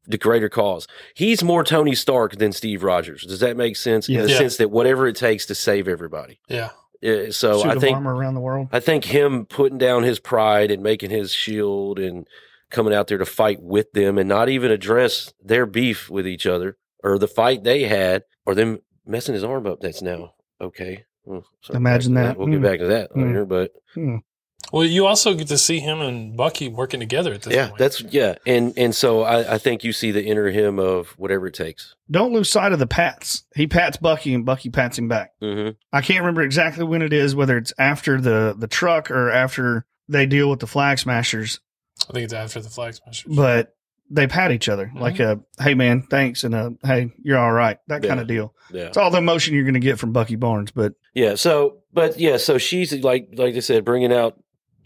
[SPEAKER 1] the greater cause. He's more Tony Stark than Steve Rogers. Does that make sense?
[SPEAKER 3] Yeah.
[SPEAKER 1] In the
[SPEAKER 4] Yeah.
[SPEAKER 1] sense that whatever it takes to save everybody.
[SPEAKER 4] Yeah.
[SPEAKER 1] So
[SPEAKER 3] Suit
[SPEAKER 1] I
[SPEAKER 3] of
[SPEAKER 1] think
[SPEAKER 3] armor around the world.
[SPEAKER 1] I think him putting down his pride and making his shield and coming out there to fight with them and not even address their beef with each other or the fight they had or them messing his arm up. That's now okay. Well, sorry,
[SPEAKER 3] Imagine
[SPEAKER 1] back to
[SPEAKER 3] that.
[SPEAKER 1] We'll get back to that
[SPEAKER 3] Mm.
[SPEAKER 1] later, but
[SPEAKER 4] Well, you also get to see him and Bucky working together at this
[SPEAKER 1] yeah,
[SPEAKER 4] point.
[SPEAKER 1] and so I think you see the inner him of whatever it takes.
[SPEAKER 3] Don't lose sight of the pats. He pats Bucky and Bucky pats him back.
[SPEAKER 1] Mm-hmm.
[SPEAKER 3] I can't remember exactly when it is, whether it's after the truck or after they deal with the Flag Smashers,
[SPEAKER 4] I think it's after the Flag Smashers.
[SPEAKER 3] but they pat each other like a, hey man, thanks. And a, hey, you're all right. That kind of deal.
[SPEAKER 1] Yeah.
[SPEAKER 3] It's all the emotion you're going to get from Bucky Barnes, but
[SPEAKER 1] Yeah. So she's like I said, bringing out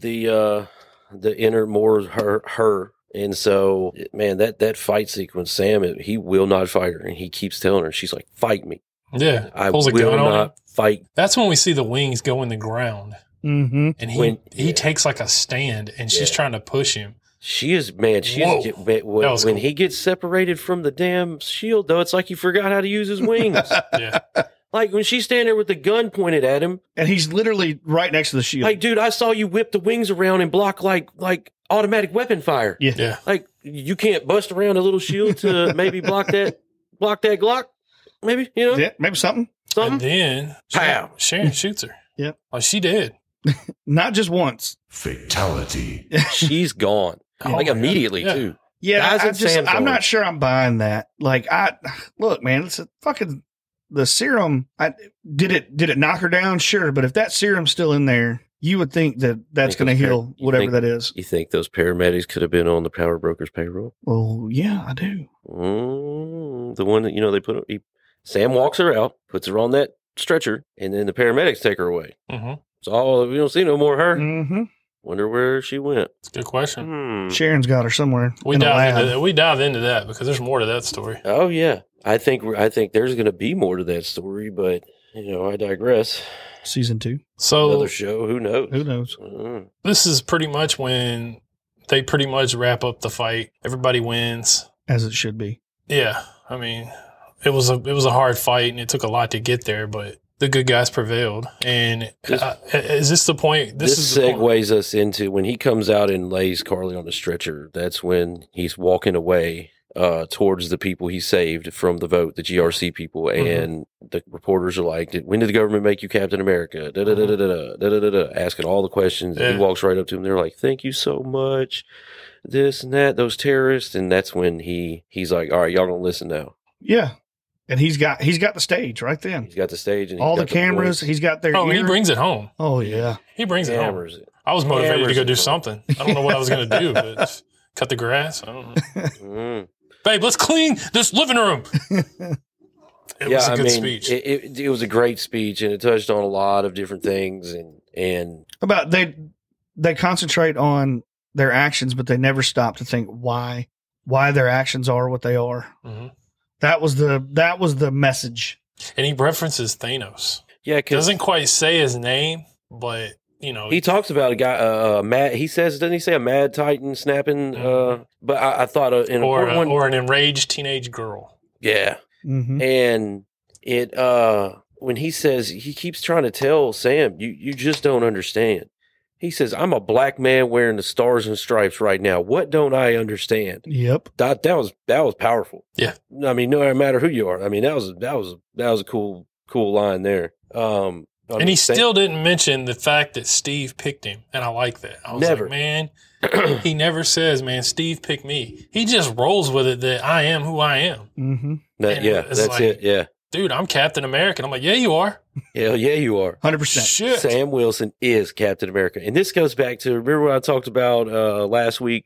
[SPEAKER 1] the inner more of her. And so, man, that fight sequence, Sam, he will not fight her. And he keeps telling her, she's like, fight me.
[SPEAKER 4] Yeah.
[SPEAKER 1] I
[SPEAKER 4] Pulls a
[SPEAKER 1] will
[SPEAKER 4] gun on him.
[SPEAKER 1] not fight.
[SPEAKER 4] That's when we see the wings go in the ground.
[SPEAKER 3] mm-hmm.
[SPEAKER 4] And
[SPEAKER 1] When-
[SPEAKER 4] he takes like a stand and she's
[SPEAKER 1] Yeah.
[SPEAKER 4] trying to push him.
[SPEAKER 1] She is, man,
[SPEAKER 4] Whoa. That was
[SPEAKER 1] when
[SPEAKER 4] cool.
[SPEAKER 1] he gets separated from the damn shield, though, it's like he forgot how to use his wings.
[SPEAKER 4] Yeah.
[SPEAKER 1] Like when she's standing there with the gun pointed at him,
[SPEAKER 3] And he's literally right next to the shield.
[SPEAKER 1] like, dude, I saw you whip the wings around and block like automatic weapon fire.
[SPEAKER 3] yeah.
[SPEAKER 4] Yeah.
[SPEAKER 1] Like you can't bust around a little shield to maybe block that Glock, maybe, you know,
[SPEAKER 3] Yeah, maybe something.
[SPEAKER 4] And
[SPEAKER 1] something.
[SPEAKER 4] then
[SPEAKER 1] Pow.
[SPEAKER 4] Sharon shoots her.
[SPEAKER 3] Yep.
[SPEAKER 4] Oh, she did.
[SPEAKER 3] Not just once.
[SPEAKER 5] Fatality.
[SPEAKER 1] She's gone. Like
[SPEAKER 4] Oh,
[SPEAKER 1] immediately
[SPEAKER 4] yeah.
[SPEAKER 1] too.
[SPEAKER 3] Yeah,
[SPEAKER 1] Guys, and Sam's
[SPEAKER 3] I'm
[SPEAKER 1] on.
[SPEAKER 3] not sure I'm buying that. Like, look, man, it's a fucking the serum. Did it knock her down? Sure, but if that serum's still in there, you would think that that's
[SPEAKER 1] Think
[SPEAKER 3] going to
[SPEAKER 1] those
[SPEAKER 3] heal
[SPEAKER 1] you
[SPEAKER 3] whatever
[SPEAKER 1] think-
[SPEAKER 3] that is.
[SPEAKER 1] You think those paramedics could have been on the power broker's payroll?
[SPEAKER 3] Well, yeah, I do.
[SPEAKER 1] The one that they put. Sam walks her out, puts her on that stretcher, and then the paramedics take her away.
[SPEAKER 4] Mm-hmm.
[SPEAKER 1] So we don't see no more of her.
[SPEAKER 3] Mm-hmm.
[SPEAKER 1] Wonder where she went.
[SPEAKER 4] It's a good question.
[SPEAKER 3] Sharon's got her somewhere.
[SPEAKER 4] We
[SPEAKER 3] in the lab.
[SPEAKER 4] dive into that because there's more to that story.
[SPEAKER 1] Oh yeah, I think there's going to be more to that story, but I digress.
[SPEAKER 3] Season 2.
[SPEAKER 4] So
[SPEAKER 1] Another show, who knows?
[SPEAKER 3] Who knows?
[SPEAKER 4] this is pretty much when they pretty much wrap up the fight. Everybody wins.
[SPEAKER 3] As it should be.
[SPEAKER 4] Yeah, I mean, it was a hard fight and it took a lot to get there, but the good guys prevailed. And is this the point?
[SPEAKER 1] This
[SPEAKER 4] is the point.
[SPEAKER 1] segues us into when he comes out and lays Carly on the stretcher. That's when he's walking away towards the people he saved from the vote, the GRC people,
[SPEAKER 4] Mm-hmm.
[SPEAKER 1] and the reporters are like, "When did the government make you Captain America?" Da da da da da da da da, asking all the questions. And he
[SPEAKER 4] Yeah.
[SPEAKER 1] walks right up to them. They're like, "Thank you so much." This and that, those terrorists, and that's when he's like, "All right, y'all gonna listen now."
[SPEAKER 3] Yeah. And he's got the stage right then.
[SPEAKER 1] He's got the stage and he's
[SPEAKER 3] All the
[SPEAKER 1] got
[SPEAKER 3] cameras.
[SPEAKER 1] voice.
[SPEAKER 3] He's got their
[SPEAKER 4] Oh,
[SPEAKER 3] ear.
[SPEAKER 4] he brings it home.
[SPEAKER 3] Oh, yeah.
[SPEAKER 4] He brings it home.
[SPEAKER 1] cameras.
[SPEAKER 4] I was motivated to go do
[SPEAKER 1] Cameras.
[SPEAKER 4] something. I don't know what I was going to do, but just cut the grass. I don't know.
[SPEAKER 1] Mm.
[SPEAKER 4] Babe, let's clean this living room. It was a good speech.
[SPEAKER 1] It was a great speech, and it touched on a lot of different things, and
[SPEAKER 3] About they concentrate on their actions, but they never stop to think why their actions are what they are.
[SPEAKER 4] Mhm.
[SPEAKER 3] That was the message.
[SPEAKER 4] And he references Thanos.
[SPEAKER 1] yeah, because
[SPEAKER 4] Doesn't quite say his name, but,
[SPEAKER 1] he talks about a guy, mad. He says, doesn't he say a mad titan snapping? But I thought an
[SPEAKER 4] or
[SPEAKER 1] important one.
[SPEAKER 4] or an enraged teenage girl.
[SPEAKER 1] Yeah,
[SPEAKER 3] Mm-hmm.
[SPEAKER 1] and it when he says he keeps trying to tell Sam, you just don't understand. He says, "I'm a black man wearing the stars and stripes right now. What don't I understand?"
[SPEAKER 3] Yep.
[SPEAKER 1] That was powerful.
[SPEAKER 4] Yeah.
[SPEAKER 1] I mean, no matter who you are. I mean, that was a cool line there.
[SPEAKER 4] And he still didn't mention the fact that Steve picked him. And I like that. I was
[SPEAKER 1] Never.
[SPEAKER 4] like, man, he never says, man, Steve picked me. He just rolls with it that I am who I am.
[SPEAKER 3] Mm-hmm.
[SPEAKER 1] that,
[SPEAKER 4] and
[SPEAKER 1] yeah,
[SPEAKER 4] it's
[SPEAKER 1] that's
[SPEAKER 4] like-
[SPEAKER 1] it. Yeah,
[SPEAKER 4] Dude, I'm Captain America. And I'm like, yeah, you are.
[SPEAKER 1] yeah, you are.
[SPEAKER 3] 100%.
[SPEAKER 4] Shit.
[SPEAKER 1] Sam Wilson is Captain America, and this goes back to remember what I talked about last week.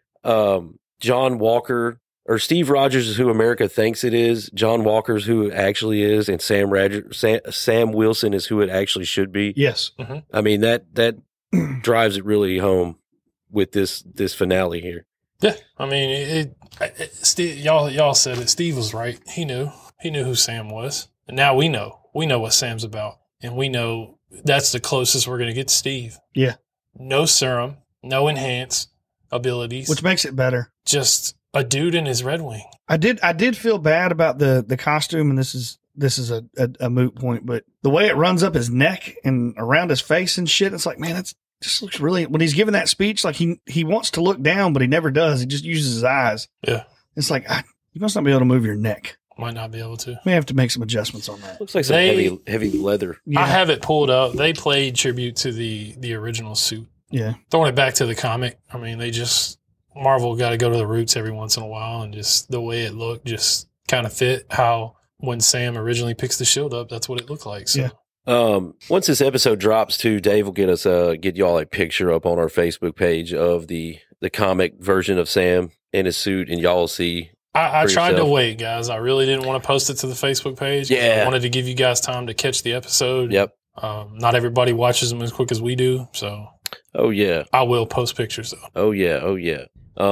[SPEAKER 1] John Walker or Steve Rogers is who America thinks it is. John Walker's who it actually is, and Sam Wilson is who it actually should be.
[SPEAKER 3] Yes.
[SPEAKER 1] I mean that drives it really home with this finale here.
[SPEAKER 4] Yeah. I mean, Steve, y'all said it. Steve was right. He knew who Sam was. And now we know what Sam's about. And we know that's the closest we're going to get to Steve.
[SPEAKER 3] Yeah.
[SPEAKER 4] No serum, no enhanced abilities.
[SPEAKER 3] Which makes it better.
[SPEAKER 4] Just a dude in his Red Wing.
[SPEAKER 3] I did feel bad about the costume, and this is a moot point, but the way it runs up his neck and around his face and shit, it's like, man, that's just looks really, when he's giving that speech, like he wants to look down, but he never does. He just uses his eyes.
[SPEAKER 4] Yeah.
[SPEAKER 3] It's like, you must not be able to move your neck.
[SPEAKER 4] Might not be able to.
[SPEAKER 3] May have to make some adjustments on that.
[SPEAKER 1] Looks like some heavy leather.
[SPEAKER 3] Yeah.
[SPEAKER 4] I have it pulled up. They played tribute to the original suit.
[SPEAKER 3] Yeah.
[SPEAKER 4] Throwing it back to the comic. I mean, Marvel got to go to the roots every once in a while, and just the way it looked just kind of fit how when Sam originally picks the shield up, that's what it looked like. So.
[SPEAKER 3] Yeah.
[SPEAKER 1] Once this episode drops too, Dave will get y'all a picture up on our Facebook page of the comic version of Sam in his suit, and y'all will see.
[SPEAKER 4] I tried to
[SPEAKER 1] yourself.
[SPEAKER 4] wait, guys. I really didn't want to post it to the Facebook page.
[SPEAKER 1] Yeah.
[SPEAKER 4] I wanted to give you guys time to catch the episode.
[SPEAKER 1] Yep.
[SPEAKER 4] Not everybody watches them as quick as we do, so
[SPEAKER 1] Oh yeah.
[SPEAKER 4] I will post pictures though.
[SPEAKER 1] Oh yeah. Oh yeah.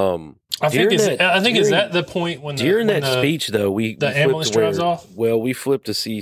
[SPEAKER 4] I think is that the point when
[SPEAKER 1] during that speech though we
[SPEAKER 4] ambulance drives off.
[SPEAKER 1] Well, we flipped to see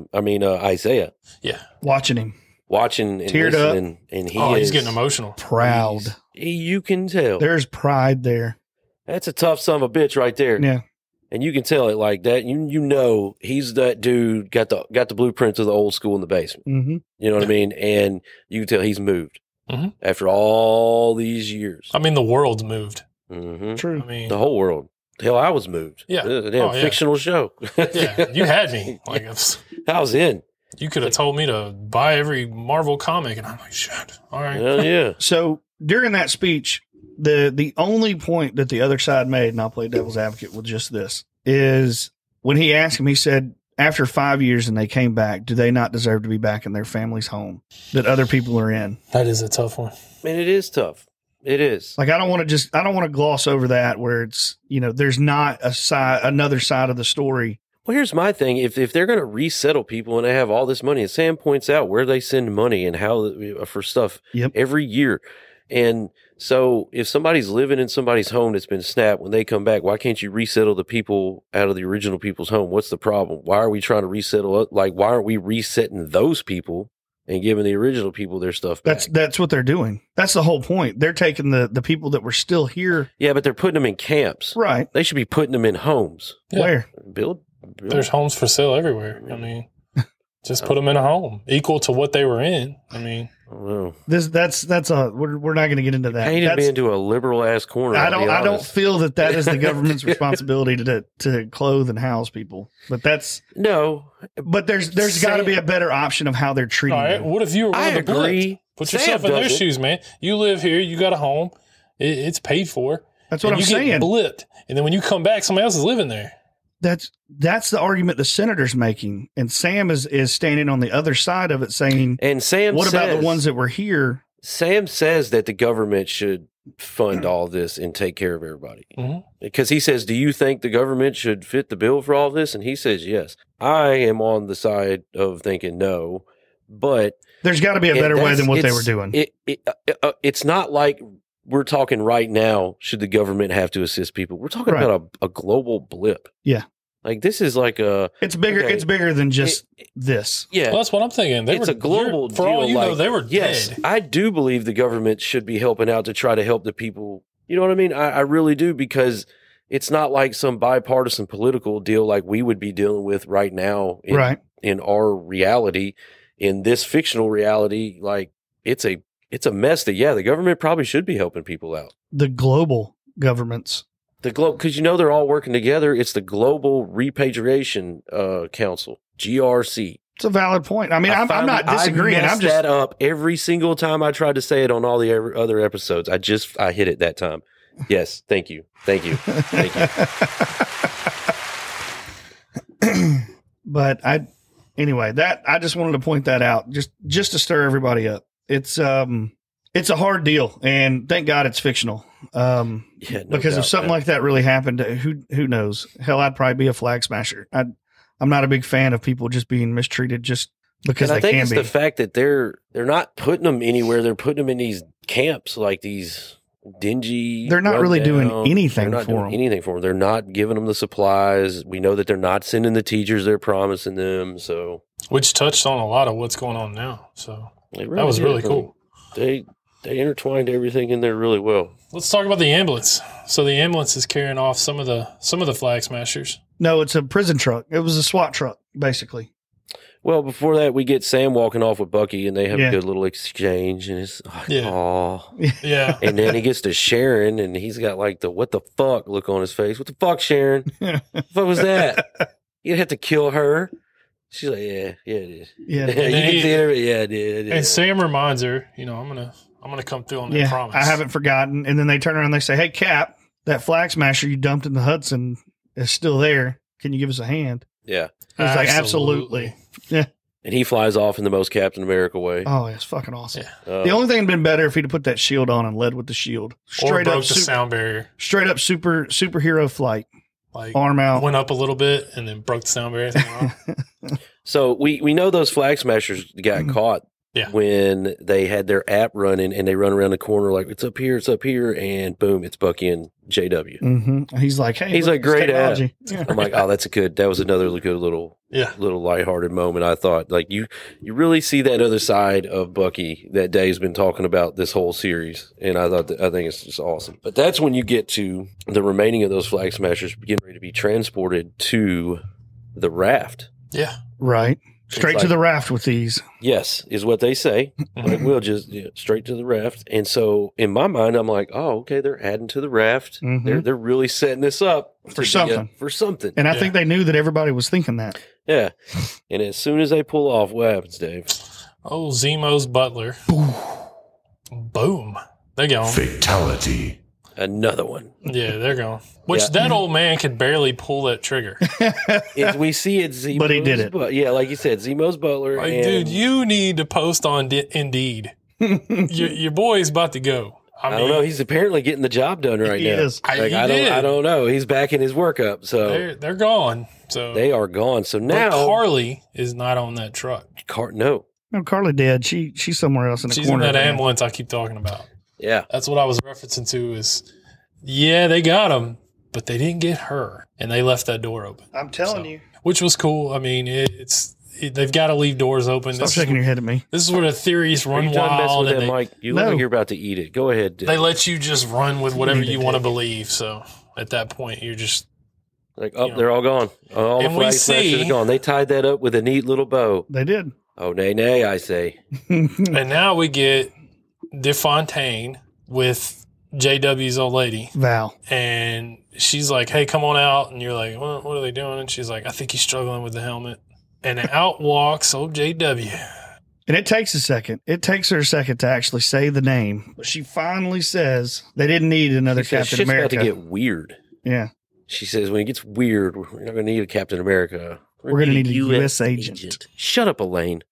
[SPEAKER 1] Isaiah.
[SPEAKER 4] Yeah,
[SPEAKER 1] watching and
[SPEAKER 3] Teared
[SPEAKER 1] listening, and
[SPEAKER 4] he's getting emotional,
[SPEAKER 3] proud.
[SPEAKER 1] You can tell
[SPEAKER 3] There's pride there.
[SPEAKER 1] that's a tough son of a bitch right there.
[SPEAKER 3] Yeah.
[SPEAKER 1] And you can tell it like that. You know he's that dude got the blueprints of the old school in the basement.
[SPEAKER 3] Mm-hmm.
[SPEAKER 1] You know what I mean? And you can tell he's moved after all these years.
[SPEAKER 4] I mean, the world's moved.
[SPEAKER 1] Mm-hmm.
[SPEAKER 3] True.
[SPEAKER 4] I mean,
[SPEAKER 1] The whole world. Hell, I was moved.
[SPEAKER 4] Yeah.
[SPEAKER 1] Damn fictional show.
[SPEAKER 4] yeah, you had me. Like,
[SPEAKER 1] I was in.
[SPEAKER 4] you could have told me to buy every Marvel comic, and I'm like, shit. All right.
[SPEAKER 1] Hell yeah.
[SPEAKER 3] So during that speech, the only point that the other side made, and I'll play devil's advocate with just this, is when he asked him, he said, after 5 years and they came back, do they not deserve to be back in their family's home that other people are in?
[SPEAKER 4] That is a tough one.
[SPEAKER 1] Man, it is tough. It is.
[SPEAKER 3] Like, I don't want to gloss over that where it's, there's not another side of the story.
[SPEAKER 1] Well, here's my thing. If they're going to resettle people and they have all this money, and Sam points out where they send money and how for stuff every year. And so if somebody's living in somebody's home that's been snapped, when they come back, why can't you resettle the people out of the original people's home? What's the problem? Why are we trying to resettle? Like, why aren't we resetting those people and giving the original people their stuff back?
[SPEAKER 3] That's what they're doing. That's the whole point. They're taking the people that were still here.
[SPEAKER 1] Yeah, but they're putting them in camps.
[SPEAKER 3] Right.
[SPEAKER 1] They should be putting them in homes.
[SPEAKER 4] Yeah.
[SPEAKER 3] Where?
[SPEAKER 1] Build.
[SPEAKER 4] There's homes for sale everywhere. I mean, just put them in a home equal to what they were in. I mean,
[SPEAKER 1] Well,
[SPEAKER 3] that's we're not going to get into that.
[SPEAKER 1] painted me
[SPEAKER 3] That's-
[SPEAKER 1] into a liberal ass corner.
[SPEAKER 3] I
[SPEAKER 1] I'll be
[SPEAKER 3] don't
[SPEAKER 1] honest.
[SPEAKER 3] feel that is the government's responsibility to clothe and house people. But there's got to be a better option of how they're treating
[SPEAKER 4] all right.
[SPEAKER 3] them.
[SPEAKER 4] What if you were
[SPEAKER 1] I
[SPEAKER 4] one of the blipped?
[SPEAKER 1] agree.
[SPEAKER 4] Put
[SPEAKER 1] Sam
[SPEAKER 4] yourself in their
[SPEAKER 1] does it.
[SPEAKER 4] shoes, man. You live here. You got a home. It's paid for.
[SPEAKER 3] That's what
[SPEAKER 4] and
[SPEAKER 3] I'm
[SPEAKER 4] you
[SPEAKER 3] saying.
[SPEAKER 4] get blipped, and then when you come back, somebody else is living there.
[SPEAKER 3] That's the argument the senator's making, and Sam is standing on the other side of it, saying,
[SPEAKER 1] And Sam
[SPEAKER 3] "What about
[SPEAKER 1] says-
[SPEAKER 3] the ones that were here?"
[SPEAKER 1] Sam says that the government should fund all this and take care of everybody.
[SPEAKER 4] Mhm.
[SPEAKER 1] Because he says, do you think the government should fit the bill for all this? And he says, yes. I am on the side of thinking no, but
[SPEAKER 3] There's got to be a better way than what they were doing.
[SPEAKER 1] It's not like we're talking right now, should the government have to assist people? We're talking
[SPEAKER 3] Right.
[SPEAKER 1] about a global blip.
[SPEAKER 3] Yeah.
[SPEAKER 1] Like this is like
[SPEAKER 3] It's bigger.
[SPEAKER 1] okay.
[SPEAKER 3] It's bigger than just this.
[SPEAKER 1] yeah.
[SPEAKER 4] Well, that's what I'm thinking.
[SPEAKER 1] It's a global deal.
[SPEAKER 4] For all you know,
[SPEAKER 1] like,
[SPEAKER 4] they were
[SPEAKER 1] yes,
[SPEAKER 4] dead.
[SPEAKER 1] I do believe the government should be helping out to try to help the people. You know what I mean? I really do, because it's not like some bipartisan political deal like we would be dealing with right now in our reality. In this fictional reality, like it's a mess that, the government probably should be helping people out.
[SPEAKER 3] The global governments.
[SPEAKER 1] Because they're all working together. It's the Global Repatriation Council, GRC.
[SPEAKER 3] It's a valid point. I mean, I'm not disagreeing.
[SPEAKER 1] I
[SPEAKER 3] I'm
[SPEAKER 1] messed
[SPEAKER 3] just
[SPEAKER 1] that up every single time I tried to say it on all the other episodes. I hit it that time. Yes, thank you.
[SPEAKER 3] But I just wanted to point that out just to stir everybody up. It's a hard deal, and thank God it's fictional.
[SPEAKER 1] No
[SPEAKER 3] Because
[SPEAKER 1] doubt,
[SPEAKER 3] if something
[SPEAKER 1] man.
[SPEAKER 3] like that really happened, who knows? Hell, I'd probably be a flag smasher. I'm not a big fan of people just being mistreated just because
[SPEAKER 1] And I
[SPEAKER 3] they
[SPEAKER 1] think
[SPEAKER 3] can
[SPEAKER 1] it's
[SPEAKER 3] be.
[SPEAKER 1] the fact that they're not putting them anywhere. They're putting them in these camps, like these dingy.
[SPEAKER 3] They're not really doing
[SPEAKER 1] rundown-
[SPEAKER 3] anything
[SPEAKER 1] they're not
[SPEAKER 3] for
[SPEAKER 1] doing
[SPEAKER 3] 'em.
[SPEAKER 1] Anything for them. They're not giving them the supplies. We know that they're not sending the teachers they're promising them. So
[SPEAKER 4] Which touched on a lot of what's going on now. So
[SPEAKER 1] they
[SPEAKER 4] that was
[SPEAKER 1] did.
[SPEAKER 4] really cool.
[SPEAKER 1] They intertwined everything in there really well.
[SPEAKER 4] Let's talk about the ambulance. So the ambulance is carrying off some of the Flag Smashers.
[SPEAKER 3] No, it's a prison truck. It was a SWAT truck, basically.
[SPEAKER 1] Well, before that, we get Sam walking off with Bucky, and they have
[SPEAKER 3] Yeah.
[SPEAKER 1] a good little exchange, and it's
[SPEAKER 4] Yeah.
[SPEAKER 1] aw.
[SPEAKER 4] Yeah.
[SPEAKER 1] And then he gets to Sharon, and he's got like the what the fuck look on his face. What the fuck, Sharon? What the fuck was that? You'd have to kill her. She's like, yeah, it is.
[SPEAKER 3] Yeah.
[SPEAKER 1] You can see her. Yeah, it is.
[SPEAKER 4] And Sam reminds her, I'm gonna come through on that
[SPEAKER 3] Yeah,
[SPEAKER 4] promise.
[SPEAKER 3] I haven't forgotten. And then they turn around and they say, hey, Cap, that Flag Smasher you dumped in the Hudson is still there. Can you give us a hand?
[SPEAKER 1] Yeah.
[SPEAKER 3] He was like, absolutely. Yeah.
[SPEAKER 1] And he flies off in the most Captain America way.
[SPEAKER 3] Oh, it's fucking awesome.
[SPEAKER 4] Yeah.
[SPEAKER 3] The only thing that'd been better if he'd have put that shield on and led with the shield.
[SPEAKER 4] Or broke the sound barrier.
[SPEAKER 3] Straight up superhero flight.
[SPEAKER 4] Like
[SPEAKER 3] Arm out.
[SPEAKER 4] went up a little bit and then broke the sound barrier thing off.
[SPEAKER 1] So we know those Flag Smashers got caught
[SPEAKER 4] Yeah.
[SPEAKER 1] when they had their app running, and they run around the corner like, it's up here, and boom, it's Bucky and JW.
[SPEAKER 3] Mm-hmm. He's like, hey,
[SPEAKER 1] He's
[SPEAKER 3] look
[SPEAKER 1] like,
[SPEAKER 3] at this
[SPEAKER 1] great app.
[SPEAKER 3] technology. Yeah.
[SPEAKER 1] I'm like, oh, that was another good little lighthearted moment. I thought, like, you really see that other side of Bucky that Dave's been talking about this whole series, and I think it's just awesome. But that's when you get to the remaining of those Flag Smashers getting ready to be transported to the raft.
[SPEAKER 4] Yeah.
[SPEAKER 3] Right. Straight to
[SPEAKER 1] like-
[SPEAKER 3] the raft with these.
[SPEAKER 1] Yes, is what they say. Like, we'll just straight to the raft. And so in my mind, I'm like, oh, okay, they're adding to the raft.
[SPEAKER 3] Mhm.
[SPEAKER 1] They're really setting this up
[SPEAKER 3] For something.
[SPEAKER 1] For something.
[SPEAKER 3] And I
[SPEAKER 4] Yeah.
[SPEAKER 3] think they knew that everybody was thinking that.
[SPEAKER 1] Yeah. And as soon as they pull off, what happens, Dave?
[SPEAKER 4] Oh, Zemo's butler. Boom. They're gone.
[SPEAKER 2] Fatality.
[SPEAKER 1] Another one.
[SPEAKER 4] Yeah, they're gone. Which
[SPEAKER 1] Yeah.
[SPEAKER 4] that old man could barely pull that trigger.
[SPEAKER 1] We see it Zemo's,
[SPEAKER 3] But he did it.
[SPEAKER 1] Yeah, like you said, Zemo's butler.
[SPEAKER 4] Like,
[SPEAKER 1] and
[SPEAKER 4] dude, you need to post on Indeed. your boy's about to go.
[SPEAKER 1] I don't know. He's apparently getting the job done right
[SPEAKER 3] He
[SPEAKER 1] now.
[SPEAKER 3] is.
[SPEAKER 1] Like,
[SPEAKER 4] He
[SPEAKER 1] I
[SPEAKER 4] did.
[SPEAKER 1] don't know. He's backing his work up. So
[SPEAKER 4] they're gone. So
[SPEAKER 1] they are gone. So
[SPEAKER 4] but
[SPEAKER 1] now
[SPEAKER 4] Carly is not on that truck.
[SPEAKER 1] no.
[SPEAKER 3] No, Carly dead. She's somewhere else in the
[SPEAKER 4] She's in
[SPEAKER 3] corner.
[SPEAKER 4] that
[SPEAKER 3] there.
[SPEAKER 4] ambulance I keep talking about.
[SPEAKER 1] Yeah.
[SPEAKER 4] That's what I was referencing to is, yeah, they got him, but they didn't get her. And they left that door open,
[SPEAKER 3] I'm telling
[SPEAKER 4] So,
[SPEAKER 3] you.
[SPEAKER 4] which was cool. I mean, they've got to leave doors open.
[SPEAKER 3] Stop
[SPEAKER 4] This
[SPEAKER 3] shaking
[SPEAKER 4] is,
[SPEAKER 3] your head at me.
[SPEAKER 4] this is where the theories
[SPEAKER 1] Are
[SPEAKER 4] run
[SPEAKER 1] you done messing
[SPEAKER 4] wild.
[SPEAKER 1] with
[SPEAKER 4] And
[SPEAKER 1] that,
[SPEAKER 4] they,
[SPEAKER 1] Mike? You look
[SPEAKER 3] No.
[SPEAKER 1] like you're about to eat it. Go ahead.
[SPEAKER 4] they let you just run with whatever
[SPEAKER 3] need to
[SPEAKER 4] you want to
[SPEAKER 3] take it.
[SPEAKER 4] believe. So at that point, you're just,
[SPEAKER 1] Like, oh,
[SPEAKER 4] you know.
[SPEAKER 1] they're all gone. All the
[SPEAKER 4] And we
[SPEAKER 1] Flag Smashers
[SPEAKER 4] see-
[SPEAKER 1] are gone. They tied that up with a neat little bow.
[SPEAKER 3] They did.
[SPEAKER 1] Oh, nay, I say.
[SPEAKER 4] and now we get DeFontaine with JW's old lady.
[SPEAKER 3] Val.
[SPEAKER 4] And she's like, hey, come on out. And you're like, what are they doing? And she's like, I think he's struggling with the helmet. And out walks old JW.
[SPEAKER 3] And it takes a second. It takes her a second to actually say the name. But she finally says they didn't need another
[SPEAKER 1] She says,
[SPEAKER 3] Captain
[SPEAKER 1] shit's
[SPEAKER 3] America.
[SPEAKER 1] about to get weird.
[SPEAKER 3] Yeah.
[SPEAKER 1] She says, when it gets weird, we're not going to need a Captain America.
[SPEAKER 3] We're gonna need a US agent.
[SPEAKER 1] Shut up, Elaine.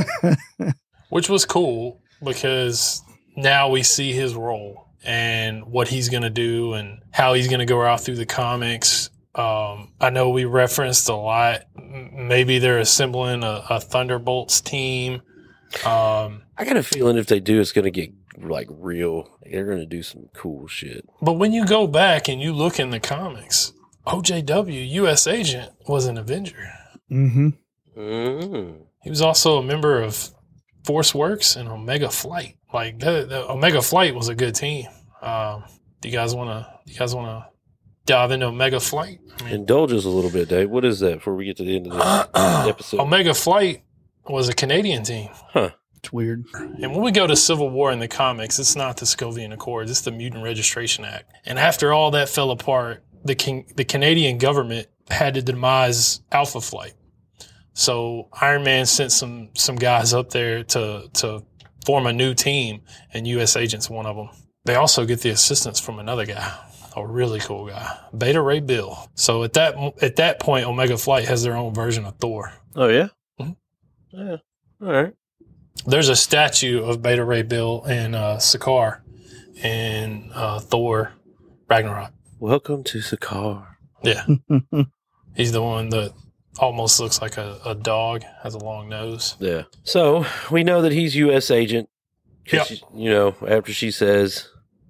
[SPEAKER 4] Which was cool because now we see his role and what he's going to do and how he's going to go out through the comics. I know we referenced a lot. Maybe they're assembling a Thunderbolts team.
[SPEAKER 1] I got a feeling if they do, it's going to get like real. They're going to do some cool shit.
[SPEAKER 4] But when you go back and you look in the comics, OJW, U.S. Agent, was an Avenger.
[SPEAKER 3] Mm-hmm.
[SPEAKER 1] Mm.
[SPEAKER 4] He was also a member of Force Works and Omega Flight. Like the Omega Flight was a good team. Do you guys want to dive into Omega Flight? I mean,
[SPEAKER 1] Indulge us a little bit, Dave. What is that before we get to the end of this episode?
[SPEAKER 4] Omega Flight was a Canadian team.
[SPEAKER 3] It's weird.
[SPEAKER 4] And when we go to Civil War in the comics, it's not the Sokovian Accords, it's the Mutant Registration Act. And after all that fell apart, the Canadian government had to demise Alpha Flight. So Iron Man sent some guys up there to form a new team, and U.S. Agent's one of them. They also get the assistance from another guy, a really cool guy, Beta Ray Bill. So at that point, Omega Flight has their own version of Thor.
[SPEAKER 1] Oh, yeah?
[SPEAKER 4] Mhm.
[SPEAKER 1] Yeah. All right.
[SPEAKER 4] There's a statue of Beta Ray Bill and Sakaar in Thor Ragnarok.
[SPEAKER 1] Welcome to Sakaar.
[SPEAKER 4] Yeah. He's the one that almost looks like a dog, has a long nose.
[SPEAKER 1] Yeah. So we know that he's U.S. agent. 'Cause
[SPEAKER 4] Yep.
[SPEAKER 1] she, after she says,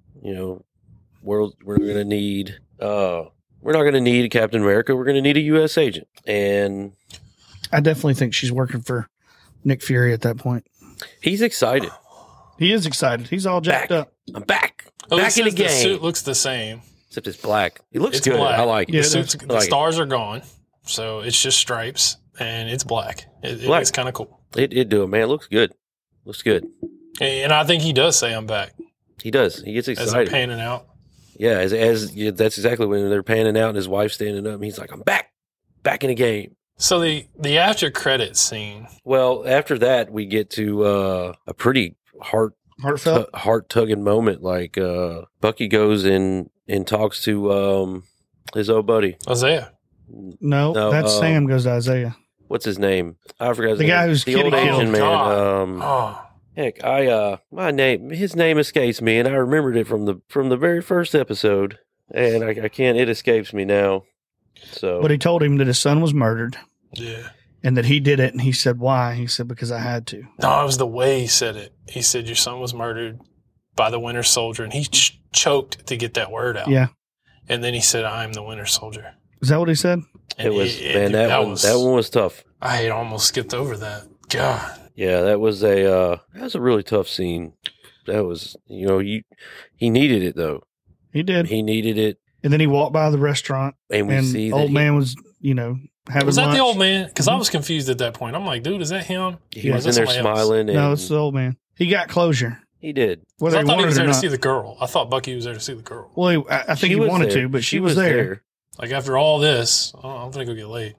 [SPEAKER 1] we're going to need, we're not going to need a Captain America. We're going to need a U.S. agent. And
[SPEAKER 3] I definitely think she's working for Nick Fury at that point.
[SPEAKER 1] he's excited.
[SPEAKER 3] He is excited. He's all jacked
[SPEAKER 1] Back.
[SPEAKER 3] up.
[SPEAKER 1] I'm back.
[SPEAKER 4] At
[SPEAKER 1] Back
[SPEAKER 4] least
[SPEAKER 1] in the
[SPEAKER 4] the
[SPEAKER 1] game.
[SPEAKER 4] suit looks the same.
[SPEAKER 1] Except it's black. It looks
[SPEAKER 4] It's
[SPEAKER 1] good.
[SPEAKER 4] black.
[SPEAKER 1] I like it.
[SPEAKER 3] Yeah,
[SPEAKER 4] The,
[SPEAKER 3] it
[SPEAKER 4] suits,
[SPEAKER 1] I
[SPEAKER 4] the
[SPEAKER 1] like it.
[SPEAKER 4] stars are gone, so it's just stripes, and it's black.
[SPEAKER 1] Black.
[SPEAKER 4] It's kind of cool.
[SPEAKER 1] It do it, man. It looks good. Looks good.
[SPEAKER 4] And I think he does say I'm back
[SPEAKER 1] He does. He gets
[SPEAKER 4] as I'm
[SPEAKER 1] excited.
[SPEAKER 4] panning out.
[SPEAKER 1] Yeah, yeah, that's exactly when they're panning out and his wife's standing up and he's like, I'm back in the game.
[SPEAKER 4] So the after credits scene.
[SPEAKER 1] Well, after that, we get to a pretty
[SPEAKER 3] Heartfelt.
[SPEAKER 1] heart-tugging moment. Like Bucky goes and talks to his old buddy.
[SPEAKER 4] Isaiah.
[SPEAKER 3] No, that's Sam goes to Isaiah.
[SPEAKER 1] What's his name? I forgot his
[SPEAKER 3] The
[SPEAKER 1] name.
[SPEAKER 3] guy who's
[SPEAKER 1] the old
[SPEAKER 3] kitty
[SPEAKER 1] Asian
[SPEAKER 3] killed.
[SPEAKER 1] man.
[SPEAKER 4] Oh,
[SPEAKER 1] Heck, his name escapes me, and I remembered it from the very first episode, and I can't. It escapes me now. So,
[SPEAKER 3] But he told him that his son was murdered
[SPEAKER 4] yeah.
[SPEAKER 3] and that he did it. And he said, why? He said, because I had to.
[SPEAKER 4] No, it was the way he said it. He said your son was murdered by the Winter Soldier, and he choked to get that word out.
[SPEAKER 3] Yeah.
[SPEAKER 4] And then he said, "I'm the Winter Soldier."
[SPEAKER 3] Is that what he said?
[SPEAKER 4] And
[SPEAKER 1] it was
[SPEAKER 4] dude,
[SPEAKER 1] that one was tough.
[SPEAKER 4] I had almost skipped over that. God.
[SPEAKER 1] Yeah, that was a really tough scene. That was he needed it though.
[SPEAKER 3] He did.
[SPEAKER 1] He needed it,
[SPEAKER 3] And then he walked by the restaurant
[SPEAKER 1] and we see that
[SPEAKER 3] old man was, having
[SPEAKER 4] Was that
[SPEAKER 3] lunch.
[SPEAKER 4] the old man? Because I was confused at that point. I'm like, dude, is that him?
[SPEAKER 1] he
[SPEAKER 3] Yeah.
[SPEAKER 1] was
[SPEAKER 4] Or
[SPEAKER 1] in
[SPEAKER 4] is
[SPEAKER 1] there
[SPEAKER 4] that somebody else?
[SPEAKER 1] smiling. And
[SPEAKER 3] No, it's the old man. He got closure.
[SPEAKER 1] he did.
[SPEAKER 3] Whether
[SPEAKER 4] I
[SPEAKER 3] he
[SPEAKER 4] thought he
[SPEAKER 3] wanted
[SPEAKER 4] was
[SPEAKER 3] it or
[SPEAKER 4] there to
[SPEAKER 3] not.
[SPEAKER 4] see the girl. I thought Bucky was there to see the girl.
[SPEAKER 3] Well, I think he
[SPEAKER 1] was
[SPEAKER 3] wanted
[SPEAKER 1] there.
[SPEAKER 3] to, but she was there.
[SPEAKER 4] Like, after all this, I'm going to go get laid.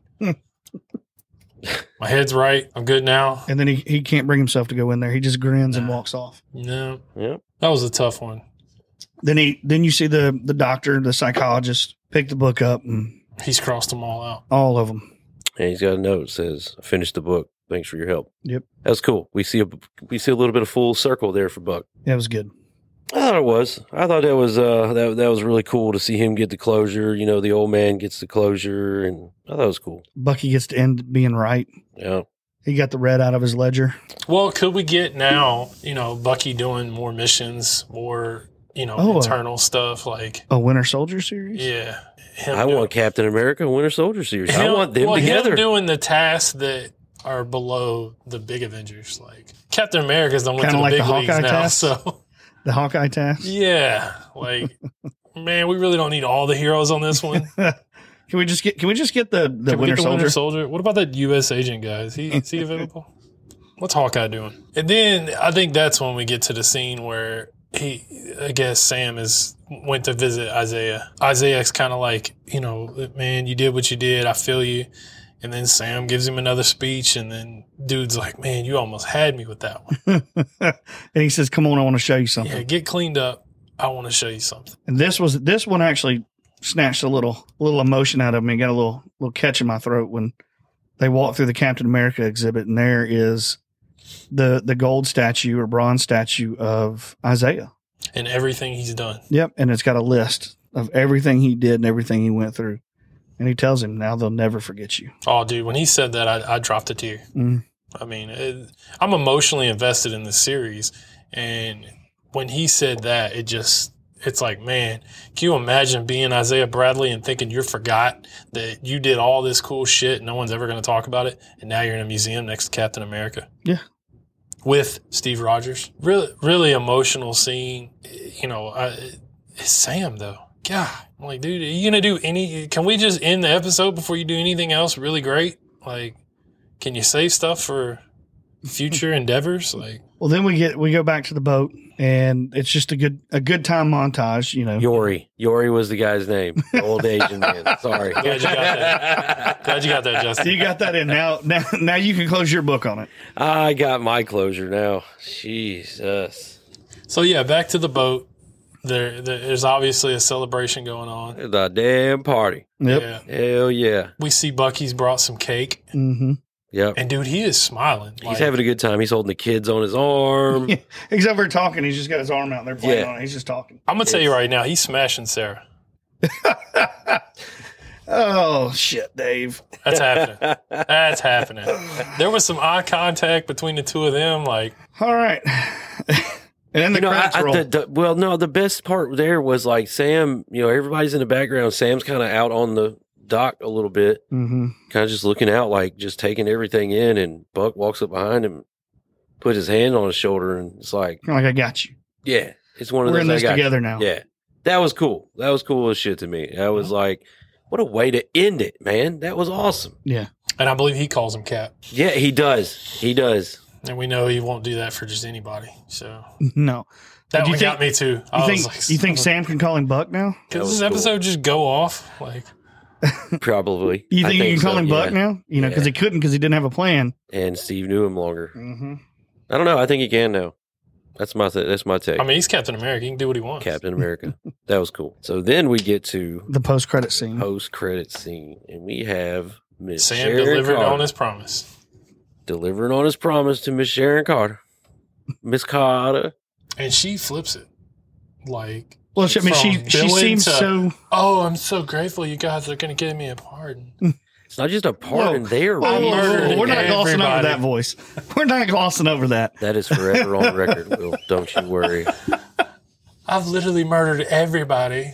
[SPEAKER 4] My head's right. I'm good now.
[SPEAKER 3] And then he can't bring himself to go in there. He just grins and walks off.
[SPEAKER 4] No,
[SPEAKER 1] Yep.
[SPEAKER 4] that was a tough one.
[SPEAKER 3] Then you see the doctor, the psychologist, pick the book up and
[SPEAKER 4] He's crossed them all out.
[SPEAKER 3] all of them.
[SPEAKER 1] And he's got a note that says, "I finished the book. Thanks for your help."
[SPEAKER 3] Yep.
[SPEAKER 1] That was cool. We see a little bit of full circle there for Buck.
[SPEAKER 3] That was good.
[SPEAKER 1] I thought it was. I thought that was that was really cool to see him get the closure. The old man gets the closure, and I thought it was cool.
[SPEAKER 3] Bucky gets to end being right.
[SPEAKER 1] Yeah.
[SPEAKER 3] He got the red out of his ledger.
[SPEAKER 4] Well, could we get now, Bucky doing more missions, more, internal stuff? Like,
[SPEAKER 3] A Winter Soldier series?
[SPEAKER 4] yeah. Him
[SPEAKER 1] I
[SPEAKER 4] doing-
[SPEAKER 1] want Captain America and Winter Soldier series. I
[SPEAKER 4] him-
[SPEAKER 1] want them
[SPEAKER 4] well,
[SPEAKER 1] together.
[SPEAKER 4] Him doing the tasks that are below the big Avengers. Like, Captain America's done went to
[SPEAKER 3] Kinda
[SPEAKER 4] the
[SPEAKER 3] like
[SPEAKER 4] big
[SPEAKER 3] the
[SPEAKER 4] leagues
[SPEAKER 3] Hawkeye
[SPEAKER 4] now.
[SPEAKER 3] tasks?
[SPEAKER 4] So,
[SPEAKER 3] The Hawkeye task?
[SPEAKER 4] yeah. Like, man, we really don't need all the heroes on this one.
[SPEAKER 3] Can we just get the
[SPEAKER 4] Can we
[SPEAKER 3] Winter
[SPEAKER 4] get the Winter
[SPEAKER 3] Soldier?
[SPEAKER 4] Soldier? What about that U.S. agent guy? Is he available? What's Hawkeye doing? And then I think that's when we get to the scene where I guess Sam went to visit Isaiah. Isaiah's kind of like, man, you did what you did. I feel you. And then Sam gives him another speech, and then dude's like, man, you almost had me with that one.
[SPEAKER 3] And he says, "Come on, I want to show you something."
[SPEAKER 4] Yeah, get cleaned up. I want to show you something.
[SPEAKER 3] And this one actually snatched a little emotion out of me. Got a little catch in my throat when they walk through the Captain America exhibit, and there is the gold statue or bronze statue of Isaiah.
[SPEAKER 4] And everything he's done.
[SPEAKER 3] Yep, and it's got a list of everything he did and everything he went through. And he tells him, "Now they'll never forget you."
[SPEAKER 4] Oh, dude, when he said that, I dropped a tear.
[SPEAKER 3] Mm.
[SPEAKER 4] I mean, I'm emotionally invested in the series. And when he said that, it's like, man, can you imagine being Isaiah Bradley and thinking you forgot that you did all this cool shit and no one's ever going to talk about it, and now you're in a museum next to Captain America?
[SPEAKER 3] Yeah.
[SPEAKER 4] With Steve Rogers. Really, really emotional scene. It's Sam, though. God, I'm like, dude, are you going to do can we just end the episode before you do anything else really great? Like, can you save stuff for future endeavors? Like,
[SPEAKER 3] Well, then we go back to the boat, and it's just a good time montage.
[SPEAKER 1] Yori was the guy's name. The old Asian man. Sorry.
[SPEAKER 4] Glad you got that. Glad you got that, Justin.
[SPEAKER 3] You got that in now you can close your book on it.
[SPEAKER 1] I got my closure now. Jesus.
[SPEAKER 4] So yeah, back to the boat. There's obviously a celebration going on.
[SPEAKER 1] The damn party.
[SPEAKER 3] Yep.
[SPEAKER 4] Yeah.
[SPEAKER 1] Hell yeah.
[SPEAKER 4] We see Bucky's brought some cake,
[SPEAKER 3] Mm-hmm.
[SPEAKER 1] Yep.
[SPEAKER 4] and dude, he is smiling.
[SPEAKER 1] He's having a good time. He's holding the kids on his arm.
[SPEAKER 3] He's over talking. He's just got his arm out there playing
[SPEAKER 1] Yeah.
[SPEAKER 3] on it. He's just talking.
[SPEAKER 4] I'm gonna tell you right now, he's smashing Sarah.
[SPEAKER 3] Oh shit, Dave.
[SPEAKER 4] That's happening. That's happening. There was some eye contact between the two of them. Like,
[SPEAKER 3] All right. And then the credits roll.
[SPEAKER 1] No, the best part there was like Sam, everybody's in the background. Sam's kind of out on the dock a little bit,
[SPEAKER 3] Mm-hmm.
[SPEAKER 1] kind of just looking out, like just taking everything in. And Buck walks up behind him. put his hand on his shoulder, and it's like,
[SPEAKER 3] I got you.
[SPEAKER 1] yeah, it's one of
[SPEAKER 3] We're
[SPEAKER 1] those.
[SPEAKER 3] in this
[SPEAKER 1] I got
[SPEAKER 3] together
[SPEAKER 1] you.
[SPEAKER 3] now.
[SPEAKER 1] Yeah, that was cool. That was cool as shit to me. I was like, what a way to end it, man. That was awesome.
[SPEAKER 3] Yeah.
[SPEAKER 4] And I believe he calls him Cap.
[SPEAKER 1] Yeah, he does. He does.
[SPEAKER 4] And we know he won't do that for just anybody. So
[SPEAKER 3] No.
[SPEAKER 4] that
[SPEAKER 3] Do you
[SPEAKER 4] one got me too.
[SPEAKER 3] You think Sam can call him Buck now?
[SPEAKER 1] That
[SPEAKER 4] Does
[SPEAKER 1] was
[SPEAKER 4] this episode just go off? Like,
[SPEAKER 1] Probably.
[SPEAKER 3] You
[SPEAKER 1] I
[SPEAKER 3] think you can call
[SPEAKER 1] so,
[SPEAKER 3] him Buck
[SPEAKER 1] yeah.
[SPEAKER 3] now? You know, because he couldn't because he didn't have a plan.
[SPEAKER 1] And Steve knew him longer.
[SPEAKER 3] Mm-hmm.
[SPEAKER 1] I don't know. I think he can now. That's my take.
[SPEAKER 4] I mean, he's Captain America. He can do what he wants.
[SPEAKER 1] Captain America. That was cool. So then we get to
[SPEAKER 3] The post-credit scene.
[SPEAKER 1] post-credit scene, and we have Miss
[SPEAKER 4] Sam
[SPEAKER 1] Sharon
[SPEAKER 4] delivered
[SPEAKER 1] Carter
[SPEAKER 4] on his promise.
[SPEAKER 1] delivering on his promise to Miss Sharon Carter. Miss Carter.
[SPEAKER 4] And she flips it. Like,
[SPEAKER 3] Well, she
[SPEAKER 4] from villain
[SPEAKER 3] seems
[SPEAKER 4] to,
[SPEAKER 3] so.
[SPEAKER 4] oh, I'm so grateful you guys are going to give me a pardon.
[SPEAKER 1] It's not just a pardon. They're
[SPEAKER 3] Whoa, whoa,
[SPEAKER 4] murdered
[SPEAKER 3] whoa, we're not glossing over
[SPEAKER 4] everybody.
[SPEAKER 3] that voice. We're not glossing over that.
[SPEAKER 1] That is forever on record, Will. Don't you worry.
[SPEAKER 4] I've literally murdered everybody.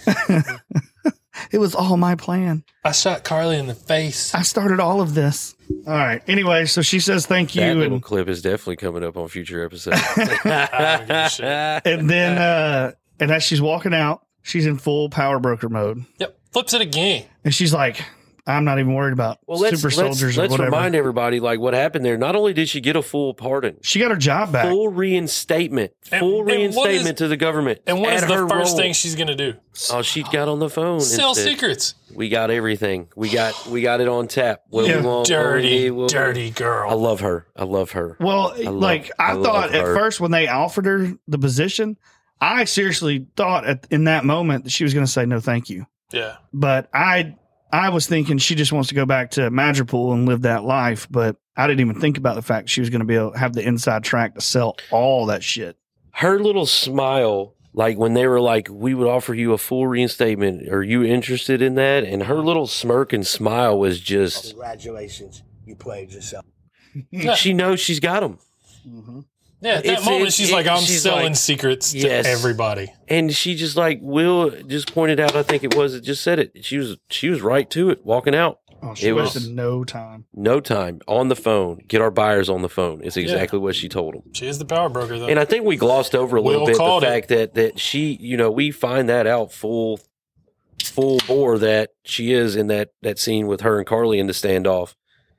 [SPEAKER 3] It was all my plan.
[SPEAKER 4] I shot Carly in the face.
[SPEAKER 3] I started all of this. All right. Anyway, so she says thank you,
[SPEAKER 1] That little
[SPEAKER 3] and
[SPEAKER 1] clip is definitely coming up on future episodes.
[SPEAKER 4] I don't give a shit.
[SPEAKER 3] and then and as she's walking out, she's in full power broker mode,
[SPEAKER 4] Yep. Flips it again.
[SPEAKER 3] and she's like, "I'm not even worried about super soldiers or
[SPEAKER 1] let's
[SPEAKER 3] whatever."
[SPEAKER 1] remind everybody like what happened there. Not only did she get a full pardon,
[SPEAKER 3] She got her job back.
[SPEAKER 1] full reinstatement,
[SPEAKER 4] And what
[SPEAKER 1] reinstatement
[SPEAKER 4] is-
[SPEAKER 1] to the government.
[SPEAKER 4] And what is
[SPEAKER 1] at
[SPEAKER 4] the
[SPEAKER 1] her
[SPEAKER 4] first
[SPEAKER 1] role.
[SPEAKER 4] thing she's going to do?
[SPEAKER 1] Oh, she got on the phone.
[SPEAKER 4] Sell
[SPEAKER 1] and said,
[SPEAKER 4] secrets.
[SPEAKER 1] We got everything. We got it on tap. What
[SPEAKER 3] Yeah.
[SPEAKER 1] we want, what we
[SPEAKER 4] Dirty,
[SPEAKER 1] need, what we-
[SPEAKER 4] dirty girl.
[SPEAKER 1] I love her. I love her.
[SPEAKER 3] Well,
[SPEAKER 1] love-
[SPEAKER 3] like
[SPEAKER 1] I
[SPEAKER 3] I
[SPEAKER 1] love
[SPEAKER 3] thought at
[SPEAKER 1] her.
[SPEAKER 3] first when they offered her the position, I seriously thought in that moment that she was going to say no, thank you.
[SPEAKER 4] Yeah.
[SPEAKER 3] But I was thinking she just wants to go back to Madripoor and live that life. But I didn't even think about the fact she was going to be able to have the inside track to sell all that shit.
[SPEAKER 1] Her little smile, like when they were like, we would offer you a full reinstatement. Are you interested in that? And her little smirk and smile was just,
[SPEAKER 5] Congratulations, you played yourself.
[SPEAKER 4] Yeah.
[SPEAKER 1] she knows she's got them.
[SPEAKER 4] Yeah, at that
[SPEAKER 1] It's-
[SPEAKER 4] moment,
[SPEAKER 1] it's-
[SPEAKER 4] she's like, I'm
[SPEAKER 1] she's
[SPEAKER 4] selling
[SPEAKER 1] like,
[SPEAKER 4] secrets to
[SPEAKER 1] yes.
[SPEAKER 4] everybody.
[SPEAKER 1] And she just like Will just pointed out, I think it just said it. She was right to it, walking out.
[SPEAKER 3] Oh, she
[SPEAKER 1] It was-
[SPEAKER 3] wasted no time.
[SPEAKER 1] No time on the phone. Get our buyers on the phone. It's exactly what she told them.
[SPEAKER 4] She is the power broker, though.
[SPEAKER 1] And I think we glossed over a little
[SPEAKER 4] Will
[SPEAKER 1] bit the
[SPEAKER 4] called
[SPEAKER 1] fact that she, we find that out full bore that she is in that scene with her and Carly in the standoff.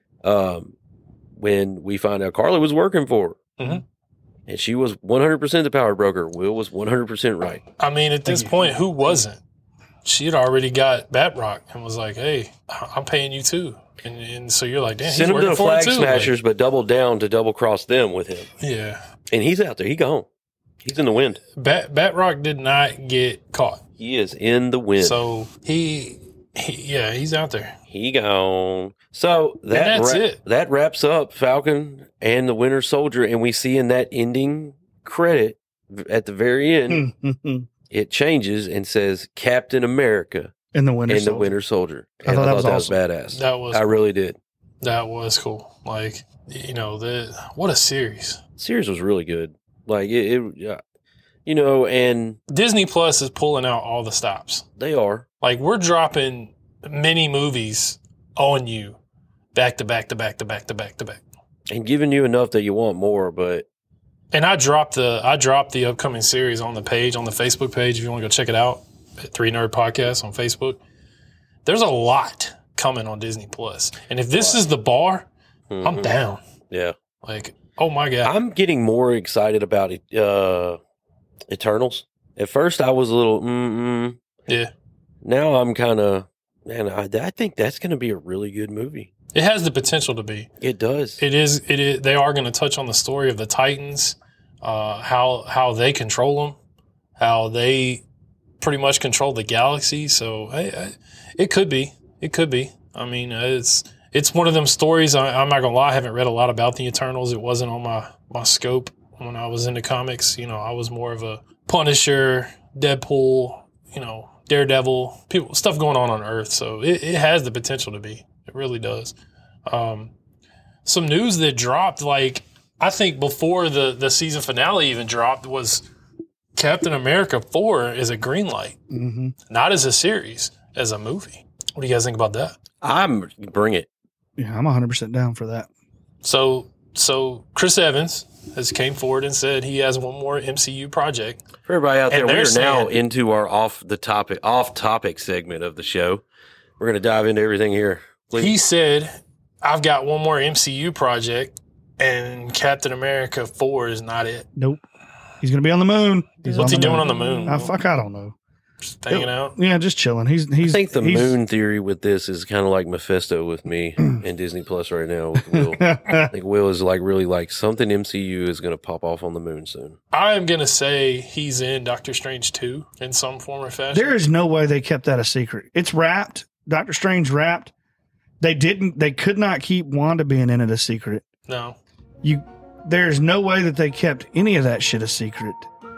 [SPEAKER 1] When we find out Carly was working for her.
[SPEAKER 4] Mhm.
[SPEAKER 1] And she was 100% the power broker. Will was 100% right.
[SPEAKER 4] I mean, at this point, who wasn't? She had already got Batroc and was like, hey, I'm paying you too. And so you're like, damn,
[SPEAKER 1] Send
[SPEAKER 4] he's
[SPEAKER 1] him to
[SPEAKER 4] working
[SPEAKER 1] the
[SPEAKER 4] for her
[SPEAKER 1] Flag
[SPEAKER 4] too.
[SPEAKER 1] Smashers, but double down to double cross them with him.
[SPEAKER 4] Like, yeah.
[SPEAKER 1] And he's out there. He gone. He's in the wind.
[SPEAKER 4] Batroc did not get caught.
[SPEAKER 1] He is in the wind.
[SPEAKER 4] So he's out there.
[SPEAKER 1] He gone. So
[SPEAKER 4] that's it.
[SPEAKER 1] That wraps up Falcon and the Winter Soldier, and we see in that ending credit at the very end,
[SPEAKER 3] In
[SPEAKER 1] it changes and says Captain America
[SPEAKER 3] the Winter
[SPEAKER 1] and
[SPEAKER 3] Soldier.
[SPEAKER 1] the Winter Soldier.
[SPEAKER 3] I
[SPEAKER 1] And
[SPEAKER 3] thought that was
[SPEAKER 1] that was
[SPEAKER 3] awesome.
[SPEAKER 1] badass.
[SPEAKER 4] That was
[SPEAKER 1] I really did.
[SPEAKER 4] That was cool. Like, what a series.
[SPEAKER 1] Series was really good. Like and
[SPEAKER 4] Disney Plus is pulling out all the stops.
[SPEAKER 1] they are.
[SPEAKER 4] Like, we're dropping mini movies on you back to back to back to back to back to back.
[SPEAKER 1] And giving you enough that you want more, but
[SPEAKER 4] And I dropped the upcoming series on the page, on the Facebook page, if you want to go check it out at 3 Nerd Podcast on Facebook. There's a lot coming on Disney Plus. And if this is the bar, I'm down.
[SPEAKER 1] yeah.
[SPEAKER 4] Like, oh my God.
[SPEAKER 1] I'm getting more excited about Eternals. At first, I was a little,
[SPEAKER 4] Yeah.
[SPEAKER 1] Now I'm kind of, man, I think that's going to be a really good movie.
[SPEAKER 4] It has the potential to be.
[SPEAKER 1] It does.
[SPEAKER 4] It is. They are going to touch on the story of the Titans, how they control them, how they pretty much control the galaxy. So it could be. It could be. I mean, it's one of them stories. I'm not gonna lie. I haven't read a lot about the Eternals. It wasn't on my scope when I was into comics. I was more of a Punisher, Deadpool, Daredevil, stuff going on Earth. So it has the potential to be. It really does. Some news that dropped, like, I think before the season finale even dropped, was Captain America 4 is a green light.
[SPEAKER 3] Mm-hmm.
[SPEAKER 4] Not as a series, as a movie. What do you guys think about that?
[SPEAKER 1] Bring it.
[SPEAKER 3] Yeah, I'm 100% down for that.
[SPEAKER 4] So So Chris Evans has came forward and said he has one more MCU project.
[SPEAKER 1] For everybody out there,
[SPEAKER 4] And
[SPEAKER 1] we
[SPEAKER 4] they're
[SPEAKER 1] are now
[SPEAKER 4] saying-
[SPEAKER 1] into our off-topic segment of the show. We're going to dive into everything here. Please.
[SPEAKER 4] He said, I've got one more MCU project, and Captain America 4 is not it.
[SPEAKER 3] Nope. He's going to be on the moon.
[SPEAKER 4] What's he doing on the moon?
[SPEAKER 3] I don't know.
[SPEAKER 4] Just hanging out?
[SPEAKER 3] Yeah, just chilling. He's.
[SPEAKER 1] I think the moon theory with this is kind of like Mephisto with me and Disney Plus right now with Will. I think Will is really like something MCU is going to pop off on the moon soon.
[SPEAKER 4] I am going to say he's in Doctor Strange 2 in some form or fashion.
[SPEAKER 3] There is no way they kept that a secret. It's wrapped. Doctor Strange wrapped. They could not keep Wanda being in it a secret.
[SPEAKER 4] No.
[SPEAKER 3] There's no way that they kept any of that shit a secret.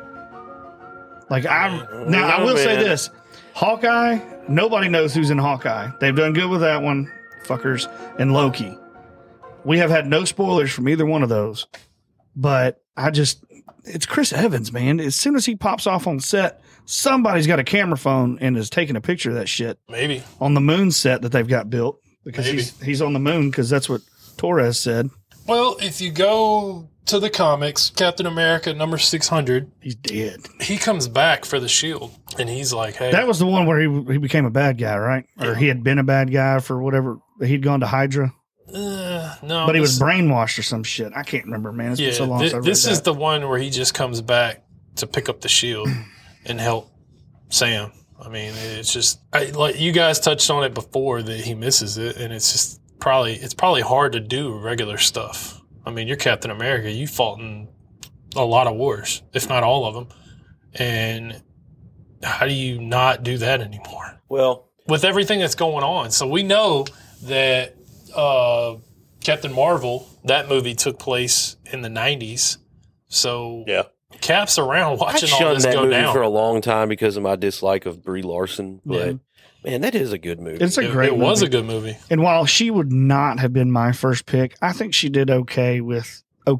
[SPEAKER 3] I will say this. Hawkeye, nobody knows who's in Hawkeye. They've done good with that one, fuckers. And Loki. We have had no spoilers from either one of those. But it's Chris Evans, man. As soon as he pops off on set, somebody's got a camera phone and is taking a picture of that shit.
[SPEAKER 4] Maybe.
[SPEAKER 3] On the moon set that they've got built. Because
[SPEAKER 4] Maybe.
[SPEAKER 3] he's on the moon because that's what Torres said.
[SPEAKER 4] Well, if you go to the comics, Captain America number 600,
[SPEAKER 3] He's dead.
[SPEAKER 4] he comes back for the shield, and he's like, hey.
[SPEAKER 3] That was the one where he became a bad guy, right? Or he had been a bad guy for whatever. He'd gone to Hydra.
[SPEAKER 4] No.
[SPEAKER 3] But he was brainwashed or some shit. I can't remember, man. It's been so long since I read
[SPEAKER 4] this is
[SPEAKER 3] that.
[SPEAKER 4] the one where he just comes back to pick up the shield and help Sam. I mean, it's just like you guys touched on it before that he misses it, and it's just probably hard to do regular stuff. I mean, you're Captain America. You fought in a lot of wars, if not all of them, and how do you not do that anymore?
[SPEAKER 1] Well,
[SPEAKER 4] With everything that's going on, so we know that Captain Marvel, that movie took place in the 90s. So
[SPEAKER 1] yeah.
[SPEAKER 4] Cap's around
[SPEAKER 1] I
[SPEAKER 4] watching all
[SPEAKER 1] shunned
[SPEAKER 4] this
[SPEAKER 1] that
[SPEAKER 4] go
[SPEAKER 1] movie
[SPEAKER 4] down.
[SPEAKER 1] for a long time because of my dislike of Brie Larson. But,
[SPEAKER 3] Yeah.
[SPEAKER 1] man, that is a good movie.
[SPEAKER 3] It's a great
[SPEAKER 4] It was
[SPEAKER 3] movie.
[SPEAKER 4] a good movie.
[SPEAKER 3] And while she would not have been my first pick, I think she did okay with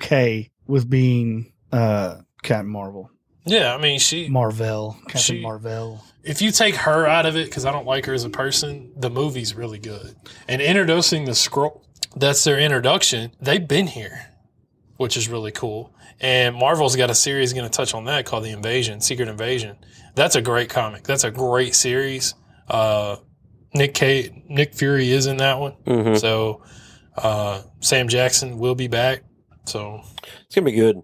[SPEAKER 3] being Captain Marvel.
[SPEAKER 4] Yeah, I mean,
[SPEAKER 3] Captain
[SPEAKER 4] She-
[SPEAKER 3] Marvel.
[SPEAKER 4] if you take her out of it, because I don't like her as a person, the movie's really good. And introducing the Skrull, that's their introduction. They've been here, which is really cool. And Marvel's got a series going to touch on that called The Invasion, Secret Invasion. That's a great comic. That's a great series. Nick Fury is in that one.
[SPEAKER 1] Mhm.
[SPEAKER 4] So Sam Jackson will be back. So
[SPEAKER 1] It's going to be good.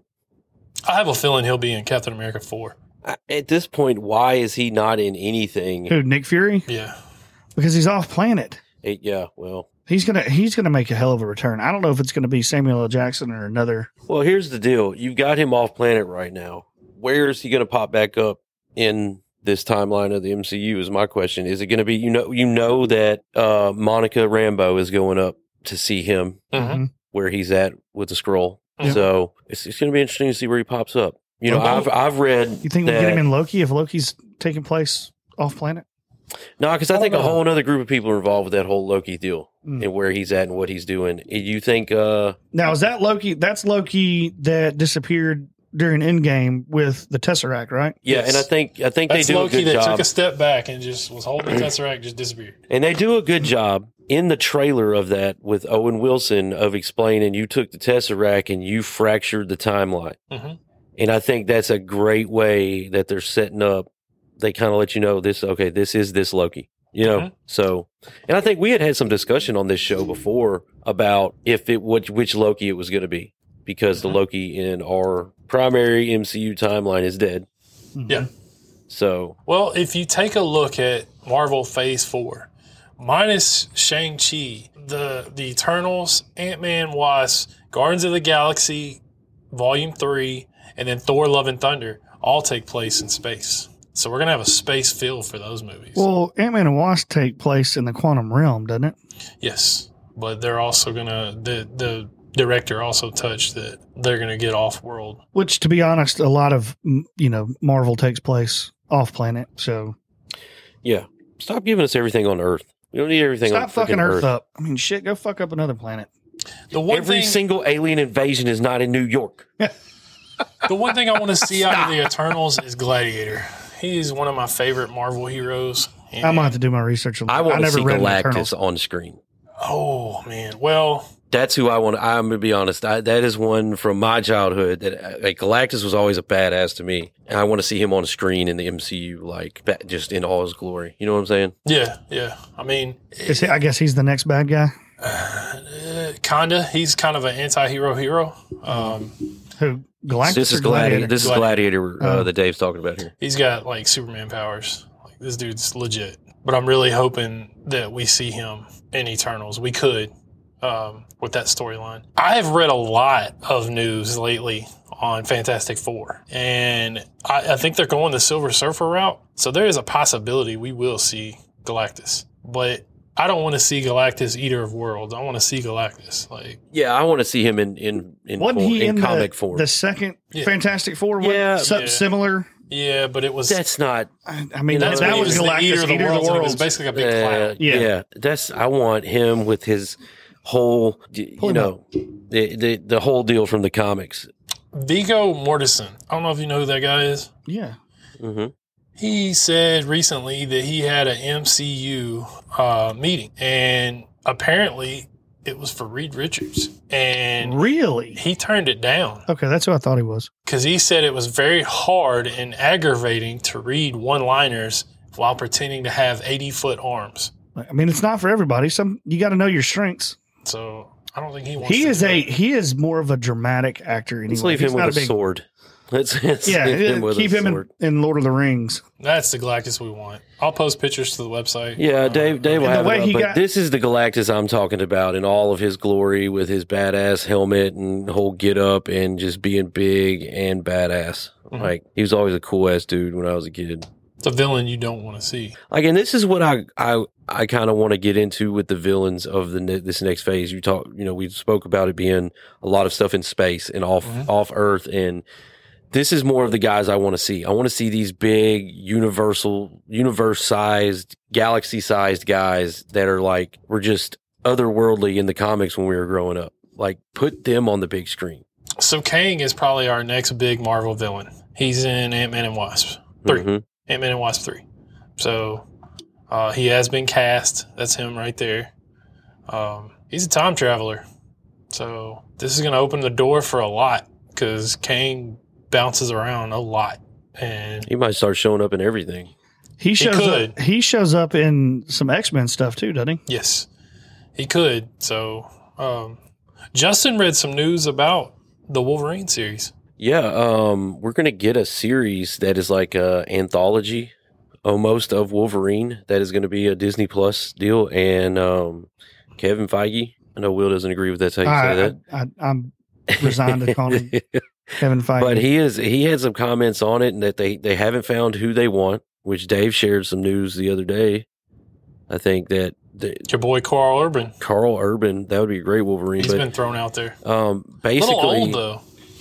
[SPEAKER 4] I have a feeling he'll be in Captain America 4.
[SPEAKER 1] At this point, why is he not in anything?
[SPEAKER 3] Who, Nick Fury?
[SPEAKER 4] Yeah.
[SPEAKER 3] Because he's off planet.
[SPEAKER 1] Yeah, well.
[SPEAKER 3] He's gonna make a hell of a return. I don't know if it's gonna be Samuel L. Jackson or another.
[SPEAKER 1] Well, here's the deal. You've got him off planet right now. Where is he going to pop back up in this timeline of the MCU is my question. Is it going to be, you know that Monica Rambeau is going up to see him
[SPEAKER 4] Mm-hmm.
[SPEAKER 1] where he's at with the scroll.
[SPEAKER 4] Yeah.
[SPEAKER 1] So it's going to be interesting to see where he pops up. You know,
[SPEAKER 4] Okay.
[SPEAKER 1] I've read.
[SPEAKER 3] You think we'll get him in Loki if Loki's taking place off planet?
[SPEAKER 1] No, because I think
[SPEAKER 3] Oh.
[SPEAKER 1] a whole other group of people are involved with that whole Loki deal
[SPEAKER 3] Mm.
[SPEAKER 1] and where he's at and what he's doing. You think?
[SPEAKER 3] Now is that Loki? That's Loki that disappeared during Endgame with the Tesseract, right?
[SPEAKER 1] Yeah,
[SPEAKER 4] Yes.
[SPEAKER 1] and I think
[SPEAKER 4] That's
[SPEAKER 1] they do
[SPEAKER 4] Loki
[SPEAKER 1] a good
[SPEAKER 4] that
[SPEAKER 1] job,
[SPEAKER 4] took a step back and just was holding the Tesseract, just disappeared.
[SPEAKER 1] and they do a good job in the trailer of that with Owen Wilson of explaining you took the Tesseract and you fractured the timeline.
[SPEAKER 4] Mhm.
[SPEAKER 1] And I think that's a great way that they're setting up. They kind of let you know this is this Loki, you know?
[SPEAKER 4] Mhm.
[SPEAKER 1] So, and I think we had some discussion on this show before about which Loki it was going to be because the Loki in our primary MCU timeline is dead.
[SPEAKER 4] Yeah.
[SPEAKER 1] So,
[SPEAKER 4] Well, if you take a look at Marvel Phase 4, minus Shang-Chi, the Eternals, Ant-Man, Wasp, Guardians of the Galaxy, Volume 3, and then Thor, Love and Thunder all take place in space. So we're going to have a space feel for those movies.
[SPEAKER 3] Well, Ant-Man and Wasp take place in the quantum realm, doesn't it?
[SPEAKER 4] Yes. But they're also going to, the director also touched that they're going to get off-world.
[SPEAKER 3] Which, to be honest, a lot of Marvel takes place off planet. So
[SPEAKER 1] yeah. Stop giving us everything on Earth. We don't need everything on
[SPEAKER 3] stop fucking
[SPEAKER 1] freaking
[SPEAKER 3] Earth up. I mean, shit, go fuck up another planet.
[SPEAKER 4] The one
[SPEAKER 1] Every
[SPEAKER 4] thing,
[SPEAKER 1] single alien invasion is not in New York.
[SPEAKER 4] the one thing I want to see out of the Eternals is Gladiator. He's one of my favorite Marvel heroes. And
[SPEAKER 3] I'm gonna have to do my research on that.
[SPEAKER 1] I want to
[SPEAKER 3] never
[SPEAKER 1] see
[SPEAKER 3] read the
[SPEAKER 1] Galactus
[SPEAKER 3] Eternals.
[SPEAKER 1] on screen.
[SPEAKER 4] Oh man, well,
[SPEAKER 1] That's who I want. I'm going to be honest. That is one from my childhood that Galactus was always a badass to me. And I want to see him on a screen in the MCU, like just in all his glory. You know what I'm saying?
[SPEAKER 4] Yeah. I mean,
[SPEAKER 3] I guess he's the next bad guy.
[SPEAKER 4] Kinda. He's kind of an anti-hero hero.
[SPEAKER 3] Who? Galactus?
[SPEAKER 1] This is Gladiator. This is Gladiator that Dave's talking about here.
[SPEAKER 4] He's got like Superman powers. Like this dude's legit. But I'm really hoping that we see him in Eternals. We could. With that storyline. I have read a lot of news lately on Fantastic Four, and I think they're going the Silver Surfer route. So there is a possibility we will see Galactus, but I don't want to see Galactus Eater of Worlds. I want to see Galactus.
[SPEAKER 1] Yeah, I want to see him in comic form.
[SPEAKER 3] The second Fantastic Four? Similar.
[SPEAKER 4] Yeah, but it was.
[SPEAKER 1] That's not.
[SPEAKER 3] I mean, that
[SPEAKER 4] Galactus
[SPEAKER 3] was Galactus
[SPEAKER 4] Eater of the Worlds. It was basically a big cloud.
[SPEAKER 1] Yeah. I want him with his whole, the whole deal from the comics.
[SPEAKER 4] Viggo Mortensen. I don't know if you know who that guy is.
[SPEAKER 3] Yeah.
[SPEAKER 1] Mm-hmm.
[SPEAKER 4] He said recently that he had an MCU meeting, and apparently it was for Reed Richards. And
[SPEAKER 3] really,
[SPEAKER 4] he turned it down.
[SPEAKER 3] Okay, that's who I thought he was. Because
[SPEAKER 4] he said it was very hard and aggravating to read one-liners while pretending to have 80-foot arms.
[SPEAKER 3] I mean, it's not for everybody. You got to know your strengths.
[SPEAKER 4] So I don't think he wants.
[SPEAKER 3] He is more of a dramatic actor. Anyway.
[SPEAKER 1] Let's leave him with a sword. Let's keep him in Lord of the Rings.
[SPEAKER 4] That's the Galactus we want. I'll post pictures to the website.
[SPEAKER 1] Yeah, Dave will have it up, but this is the Galactus I'm talking about in all of his glory with his badass helmet and whole get up and just being big and badass. Mm-hmm. Like, he was always a cool ass dude when I was a kid.
[SPEAKER 4] It's a villain you don't want to see.
[SPEAKER 1] Like, and this is what I kind of want to get into with the villains of this next phase. We spoke about it being a lot of stuff in space and off Earth, and this is more of the guys I want to see. I want to see these big universe-sized, galaxy-sized guys that are like, were just otherworldly in the comics when we were growing up. Like, put them on the big screen.
[SPEAKER 4] So Kang is probably our next big Marvel villain. He's in Ant-Man and Wasp 3. Mm-hmm. Ant-Man and Wasp 3. So he has been cast. That's him right there. He's a time traveler. So this is going to open the door for a lot because Kang bounces around a lot. And
[SPEAKER 1] he might start showing up in everything.
[SPEAKER 3] He shows up in some X-Men stuff too, doesn't he?
[SPEAKER 4] Yes, he could. So Justin read some news about the Wolverine series.
[SPEAKER 1] Yeah, we're going to get a series that is like an anthology almost of Wolverine that is going to be a Disney Plus deal. And Kevin Feige, I know Will doesn't agree with that. How you say that?
[SPEAKER 3] I'm resigned to call him Kevin Feige.
[SPEAKER 1] But he had some comments on it and that they haven't found who they want, which Dave shared some news the other day. I think that
[SPEAKER 4] your boy Carl Urban,
[SPEAKER 1] that would be a great Wolverine.
[SPEAKER 4] He's been thrown out there.
[SPEAKER 1] Basically,
[SPEAKER 4] a little old though.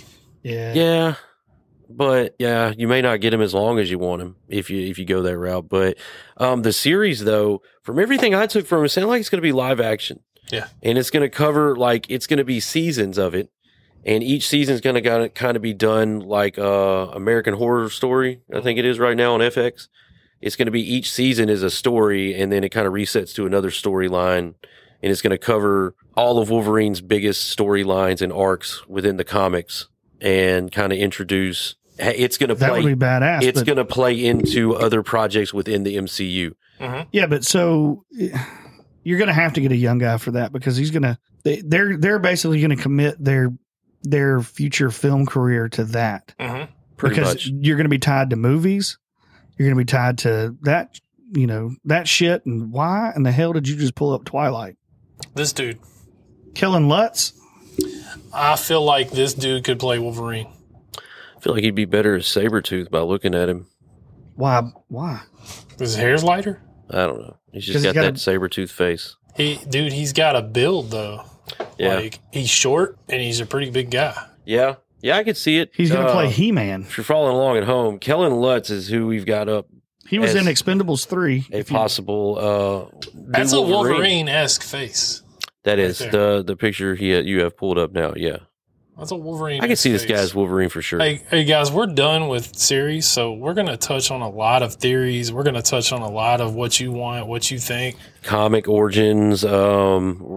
[SPEAKER 1] Yeah. But yeah, you may not get him as long as you want him if you go that route. But the series, though, from everything I took from it, sounds like it's going to be live action.
[SPEAKER 4] Yeah,
[SPEAKER 1] and it's going to cover it's going to be seasons of it, and each season is going to kind of be done like American Horror Story. I think it is right now on FX. It's going to be each season is a story, and then it kind of resets to another storyline, and it's going to cover all of Wolverine's biggest storylines and arcs within the comics. And kind of introduce. It's going to play.
[SPEAKER 3] That would be badass.
[SPEAKER 1] It's going to play into other projects within the MCU.
[SPEAKER 4] Mm-hmm.
[SPEAKER 3] Yeah, but so you're going to have to get a young guy for that because he's going to. They're basically going to commit their future film career to that.
[SPEAKER 4] Mm-hmm.
[SPEAKER 1] Pretty much.
[SPEAKER 3] You're going to be tied to movies. You're going to be tied to that. That shit. And why in the hell did you just pull up Twilight?
[SPEAKER 4] This dude,
[SPEAKER 3] Kellen Lutz.
[SPEAKER 4] I feel like this dude could play Wolverine.
[SPEAKER 1] I feel like he'd be better as Sabretooth by looking at him.
[SPEAKER 3] Why?
[SPEAKER 4] His hair's lighter?
[SPEAKER 1] I don't know. He's just got that Sabretooth face.
[SPEAKER 4] He's got a build, though.
[SPEAKER 1] Yeah.
[SPEAKER 4] Like, he's short, and he's a pretty big guy.
[SPEAKER 1] Yeah. Yeah, I could see it.
[SPEAKER 3] He's going to play He-Man.
[SPEAKER 1] If you're following along at home, Kellen Lutz is who we've got up.
[SPEAKER 3] He was in Expendables 3.
[SPEAKER 1] A possible
[SPEAKER 4] That's a Wolverine-esque face.
[SPEAKER 1] That is the picture you have pulled up now. Yeah,
[SPEAKER 4] that's a Wolverine.
[SPEAKER 1] I can see this guy's Wolverine for sure.
[SPEAKER 4] Hey guys, we're done with series, so we're gonna touch on a lot of theories. We're gonna touch on a lot of what you want, what you think,
[SPEAKER 1] comic origins.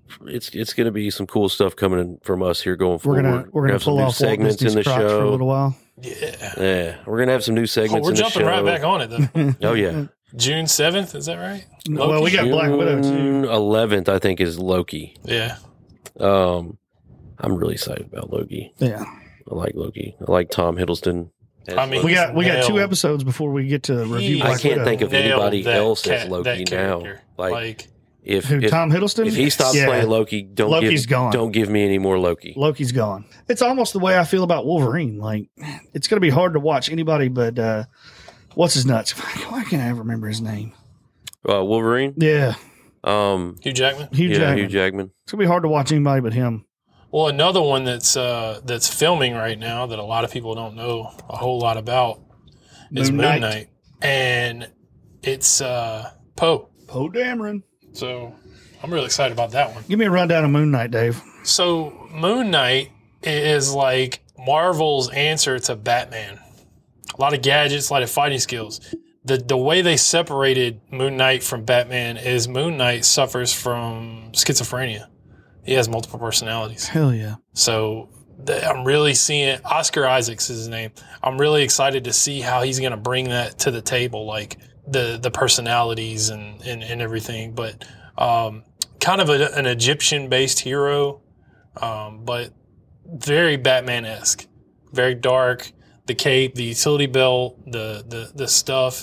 [SPEAKER 1] it's going to be some cool stuff coming in from us here going
[SPEAKER 3] We're
[SPEAKER 1] forward.
[SPEAKER 3] gonna
[SPEAKER 1] have some
[SPEAKER 3] pull
[SPEAKER 1] new
[SPEAKER 3] off
[SPEAKER 1] segments in the
[SPEAKER 3] crotch for a
[SPEAKER 1] show.
[SPEAKER 3] little while.
[SPEAKER 4] Yeah.
[SPEAKER 1] We're going to have some new segments
[SPEAKER 4] We're
[SPEAKER 1] in the
[SPEAKER 4] jumping
[SPEAKER 1] show.
[SPEAKER 4] right back on it, though.
[SPEAKER 1] Oh, yeah.
[SPEAKER 4] June 7th, is that right?
[SPEAKER 3] Well, we got Black Widow
[SPEAKER 1] June
[SPEAKER 3] too.
[SPEAKER 1] 11th, I think, is Loki.
[SPEAKER 4] Yeah.
[SPEAKER 1] I'm really excited about Loki.
[SPEAKER 3] Yeah,
[SPEAKER 1] I like Loki. I like Tom Hiddleston. as
[SPEAKER 4] I mean,
[SPEAKER 1] Loki.
[SPEAKER 3] we got 2
[SPEAKER 4] nailed-
[SPEAKER 3] episodes before we get to review
[SPEAKER 4] He-
[SPEAKER 3] Black
[SPEAKER 1] I can't
[SPEAKER 3] Widow.
[SPEAKER 1] think of anybody
[SPEAKER 4] Nailed
[SPEAKER 1] else
[SPEAKER 4] that
[SPEAKER 1] as Loki
[SPEAKER 4] that
[SPEAKER 1] now.
[SPEAKER 4] character.
[SPEAKER 1] Like, if
[SPEAKER 3] Who, Tom Hiddleston?
[SPEAKER 1] if he stops
[SPEAKER 3] Yeah.
[SPEAKER 1] playing Loki,
[SPEAKER 3] Loki's gone.
[SPEAKER 1] Don't give me any more Loki.
[SPEAKER 3] Loki's gone. It's almost the way I feel about Wolverine. Like, it's going to be hard to watch anybody but what's his nuts? Why can't I ever remember his name?
[SPEAKER 1] Wolverine.
[SPEAKER 3] Yeah,
[SPEAKER 4] Hugh Jackman.
[SPEAKER 3] Hugh Jackman.
[SPEAKER 1] Hugh Jackman.
[SPEAKER 3] It's going to be hard to watch anybody but him.
[SPEAKER 4] Well, another one that's filming right now that a lot of people don't know a whole lot about is
[SPEAKER 3] Moon
[SPEAKER 4] Moon
[SPEAKER 3] Knight.
[SPEAKER 4] Knight. And it's Poe.
[SPEAKER 3] Poe Dameron.
[SPEAKER 4] So I'm really excited about that one.
[SPEAKER 3] Give me a rundown of Moon Knight, Dave.
[SPEAKER 4] So Moon Knight is like Marvel's answer to Batman. A lot of gadgets, a lot of fighting skills. The way they separated Moon Knight from Batman is Moon Knight suffers from schizophrenia. He has multiple personalities.
[SPEAKER 3] Hell yeah.
[SPEAKER 4] So I'm really seeing Oscar Isaacs is his name. I'm really excited to see how he's going to bring that to the table, like the personalities and everything. But kind of an Egyptian-based hero, but very Batman-esque, very dark. The cape, the utility belt, the stuff.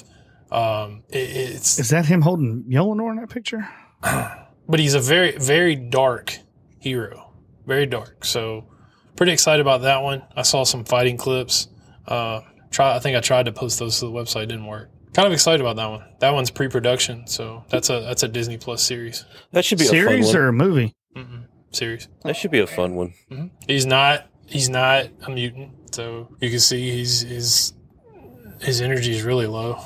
[SPEAKER 4] It's
[SPEAKER 3] Is that him holding Mjolnir in that picture?
[SPEAKER 4] but he's a very, very dark hero. Very dark. So pretty excited about that one. I saw some fighting clips. I think I tried to post those to the website. It didn't work. Kind of excited about that one. That one's pre-production, so that's a Disney Plus series.
[SPEAKER 1] That should be a
[SPEAKER 3] Series
[SPEAKER 1] fun one.
[SPEAKER 3] or a movie?
[SPEAKER 4] Series.
[SPEAKER 1] That should be a fun one.
[SPEAKER 4] He's not a mutant, so you can see his energy is really low.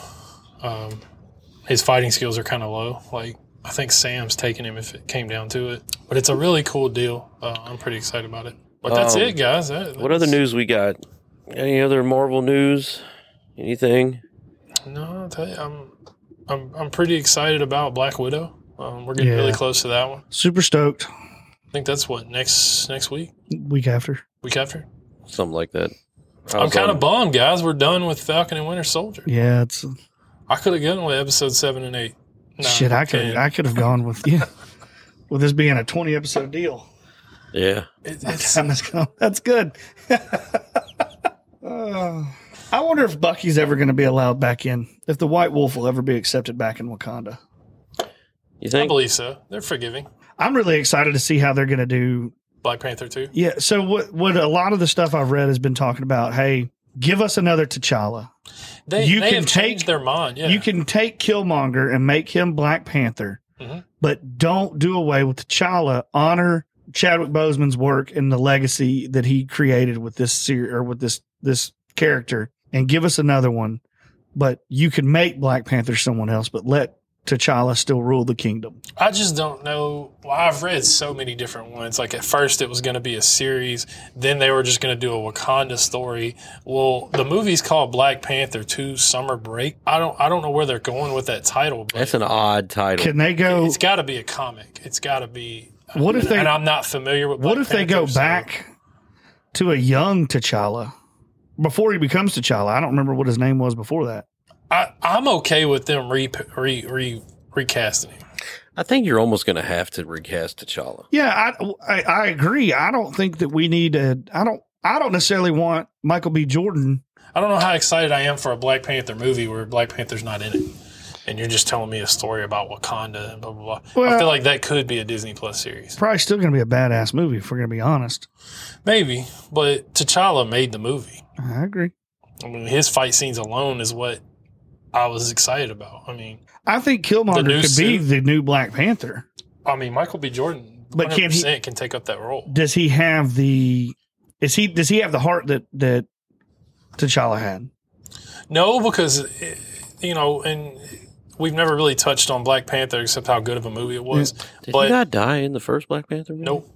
[SPEAKER 4] His fighting skills are kind of low. Like, I think Sam's taking him if it came down to it. But it's a really cool deal. I'm pretty excited about it. But that's it, guys.
[SPEAKER 1] What other news we got? Any other Marvel news? Anything?
[SPEAKER 4] No, I'll tell you, I'm pretty excited about Black Widow. We're getting
[SPEAKER 3] Yeah.
[SPEAKER 4] really close to that one.
[SPEAKER 3] Super stoked.
[SPEAKER 4] I think that's what next week,
[SPEAKER 3] Week after.
[SPEAKER 4] week after.
[SPEAKER 1] Something like that.
[SPEAKER 4] I'm kind of bummed, guys. We're done with Falcon and Winter Soldier.
[SPEAKER 3] Yeah, it's
[SPEAKER 4] I could have gone with episode 7 and 8. No,
[SPEAKER 3] shit. I
[SPEAKER 4] can't.
[SPEAKER 3] could have gone with with this being a 20 episode deal.
[SPEAKER 1] Yeah.
[SPEAKER 3] That's good. I wonder if Bucky's ever going to be allowed back in. If the White Wolf will ever be accepted back in Wakanda.
[SPEAKER 1] You
[SPEAKER 4] I
[SPEAKER 1] think?
[SPEAKER 4] believe so. They're forgiving.
[SPEAKER 3] I'm really excited to see how they're going to do.
[SPEAKER 4] Black Panther 2.
[SPEAKER 3] Yeah. So what a lot of the stuff I've read has been talking about. Hey, give us another T'Challa.
[SPEAKER 4] They
[SPEAKER 3] You can
[SPEAKER 4] have changed
[SPEAKER 3] take-
[SPEAKER 4] their mind. Yeah.
[SPEAKER 3] You can take Killmonger and make him Black Panther,
[SPEAKER 4] Mhm.
[SPEAKER 3] but don't do away with T'Challa. Honor Chadwick Boseman's work and the legacy that he created with this series or with this character, and give us another one. But you can make Black Panther someone else, but let T'Challa still rule the kingdom.
[SPEAKER 4] I just don't know. Well, I've read so many different ones. Like at first it was going to be a series. Then they were just going to do a Wakanda story. Well, the movie's called Black Panther 2 Summer Break. I don't know where they're going with that title, but
[SPEAKER 1] That's an odd title.
[SPEAKER 3] Can they go?
[SPEAKER 4] it's got to be a comic. It's got to be.
[SPEAKER 3] What if they-
[SPEAKER 4] And I'm not familiar with.
[SPEAKER 3] What
[SPEAKER 4] Black
[SPEAKER 3] if they go
[SPEAKER 4] Panther, so-
[SPEAKER 3] back to a young T'Challa before he becomes T'Challa? I don't remember what his name was before that.
[SPEAKER 4] I'm okay with them recasting him.
[SPEAKER 1] I think you're almost going to have to recast T'Challa.
[SPEAKER 3] Yeah, I agree. I don't think that we need to. I don't necessarily want Michael B. Jordan.
[SPEAKER 4] I don't know how excited I am for a Black Panther movie where Black Panther's not in it. And you're just telling me a story about Wakanda and blah, blah, blah.
[SPEAKER 3] Well-
[SPEAKER 4] I feel like that could be a Disney Plus series.
[SPEAKER 3] Probably still going to be a badass movie if we're going to be honest.
[SPEAKER 4] Maybe, but T'Challa made the movie.
[SPEAKER 3] I agree.
[SPEAKER 4] I mean, his fight scenes alone is what I was excited about. I mean,
[SPEAKER 3] I think
[SPEAKER 4] The
[SPEAKER 3] Killmonger
[SPEAKER 4] new
[SPEAKER 3] could be
[SPEAKER 4] suit.
[SPEAKER 3] the new Black Panther.
[SPEAKER 4] Michael B. Jordan,
[SPEAKER 3] But can he-
[SPEAKER 4] 100% can take up that role.
[SPEAKER 3] Does he have the? Does he have the heart that T'Challa had?
[SPEAKER 4] No, because and we've never really touched on Black Panther except how good of a movie it was.
[SPEAKER 1] Did
[SPEAKER 4] But
[SPEAKER 1] he not die in the first Black Panther movie?
[SPEAKER 4] nope,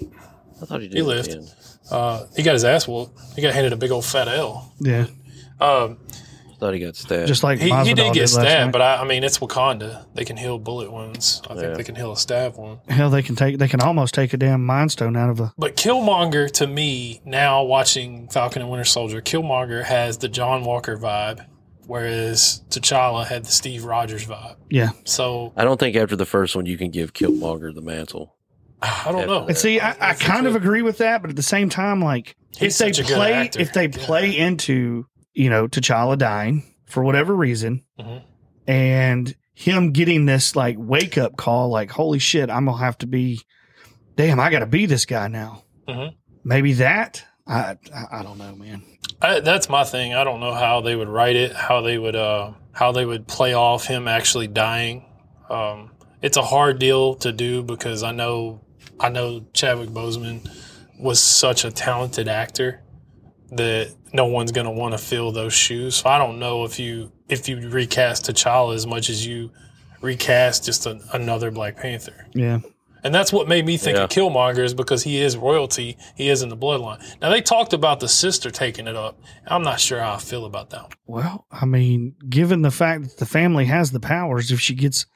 [SPEAKER 1] I thought he did.
[SPEAKER 4] He
[SPEAKER 1] at the
[SPEAKER 4] lived.
[SPEAKER 1] end.
[SPEAKER 4] he got his ass whooped. He got handed a big old fat L.
[SPEAKER 3] Yeah.
[SPEAKER 1] Thought he got stabbed.
[SPEAKER 3] Just like
[SPEAKER 4] He
[SPEAKER 3] Masvidal
[SPEAKER 4] did get
[SPEAKER 3] last
[SPEAKER 4] stabbed,
[SPEAKER 3] night.
[SPEAKER 4] but I mean, it's Wakanda. They can heal bullet wounds. I think
[SPEAKER 1] Yeah.
[SPEAKER 4] they can heal a stab wound.
[SPEAKER 3] Hell, they can almost take a damn Mind Stone out of a.
[SPEAKER 4] But Killmonger, to me, now watching Falcon and Winter Soldier, Killmonger has the John Walker vibe, whereas T'Challa had the Steve Rogers vibe.
[SPEAKER 3] Yeah.
[SPEAKER 4] So
[SPEAKER 1] I don't think after the first one you can give Killmonger the mantle.
[SPEAKER 4] I don't know.
[SPEAKER 3] And see, I kind of agree with that, but at the same time, like
[SPEAKER 4] He's such a good actor.
[SPEAKER 3] if they play into T'Challa dying for whatever reason,
[SPEAKER 4] Mhm.
[SPEAKER 3] and him getting this like wake up call, like holy shit, I'm gonna have to be, damn, I got to be this guy now.
[SPEAKER 4] Mhm.
[SPEAKER 3] Maybe that I don't know, man.
[SPEAKER 4] That's my thing. I don't know how they would write it, how they would play off him actually dying. It's a hard deal to do because I know Chadwick Boseman was such a talented actor that no one's going to want to fill those shoes. So I don't know if you recast T'Challa as much as you recast just another Black Panther.
[SPEAKER 3] Yeah.
[SPEAKER 4] And that's what made me think
[SPEAKER 1] Yeah.
[SPEAKER 4] of Killmonger, is because he is royalty. He is in the bloodline. Now, they talked about the sister taking it up. I'm not sure how I feel about that one.
[SPEAKER 3] Well, I mean, given the fact that the family has the powers, if she gets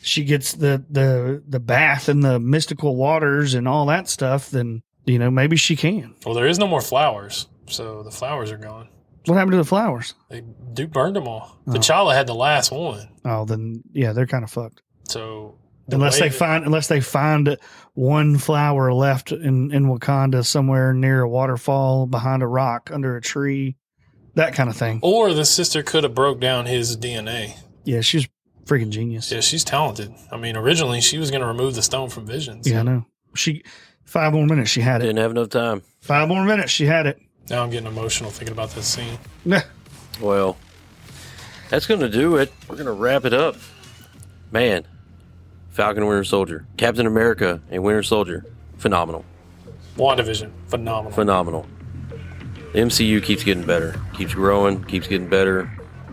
[SPEAKER 3] the bath and the mystical waters and all that stuff, then maybe she can.
[SPEAKER 4] Well, there is no more flowers, so the flowers are gone.
[SPEAKER 3] What happened to the flowers?
[SPEAKER 4] They burned them all. T'Challa had the last one.
[SPEAKER 3] Oh, then yeah, they're kind of fucked.
[SPEAKER 4] So
[SPEAKER 3] Unless they find one flower left in Wakanda somewhere near a waterfall, behind a rock, under a tree, that kind of thing.
[SPEAKER 4] Or the sister could have broke down his DNA.
[SPEAKER 3] Yeah, she's freaking genius.
[SPEAKER 4] Yeah, she's talented. I mean, originally she was going to remove the stone from Vision. So
[SPEAKER 3] Yeah, I know. 5 more minutes, she had it.
[SPEAKER 1] Didn't have enough time.
[SPEAKER 3] 5 more minutes, she had it.
[SPEAKER 4] now I'm getting emotional thinking about that scene.
[SPEAKER 3] Nah.
[SPEAKER 1] Well, that's going to do it. We're going to wrap it up. Man, Falcon and Winter Soldier, Captain America and Winter Soldier, phenomenal.
[SPEAKER 4] WandaVision, phenomenal.
[SPEAKER 1] Phenomenal. The MCU keeps getting better, keeps growing, keeps getting better.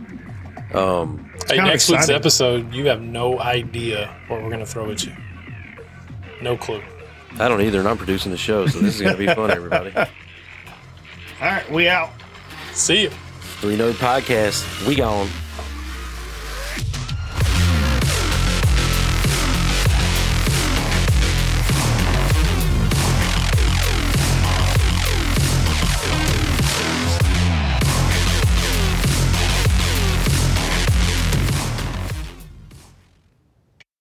[SPEAKER 4] Hey,
[SPEAKER 3] kinda
[SPEAKER 4] next week's
[SPEAKER 3] exciting.
[SPEAKER 4] episode, you have no idea what we're going to throw at you. No clue.
[SPEAKER 1] I don't either, and I'm producing the show, so this is going to be fun, everybody.
[SPEAKER 3] All right, we out.
[SPEAKER 4] See you.
[SPEAKER 1] Three Nerd Podcast, we gone.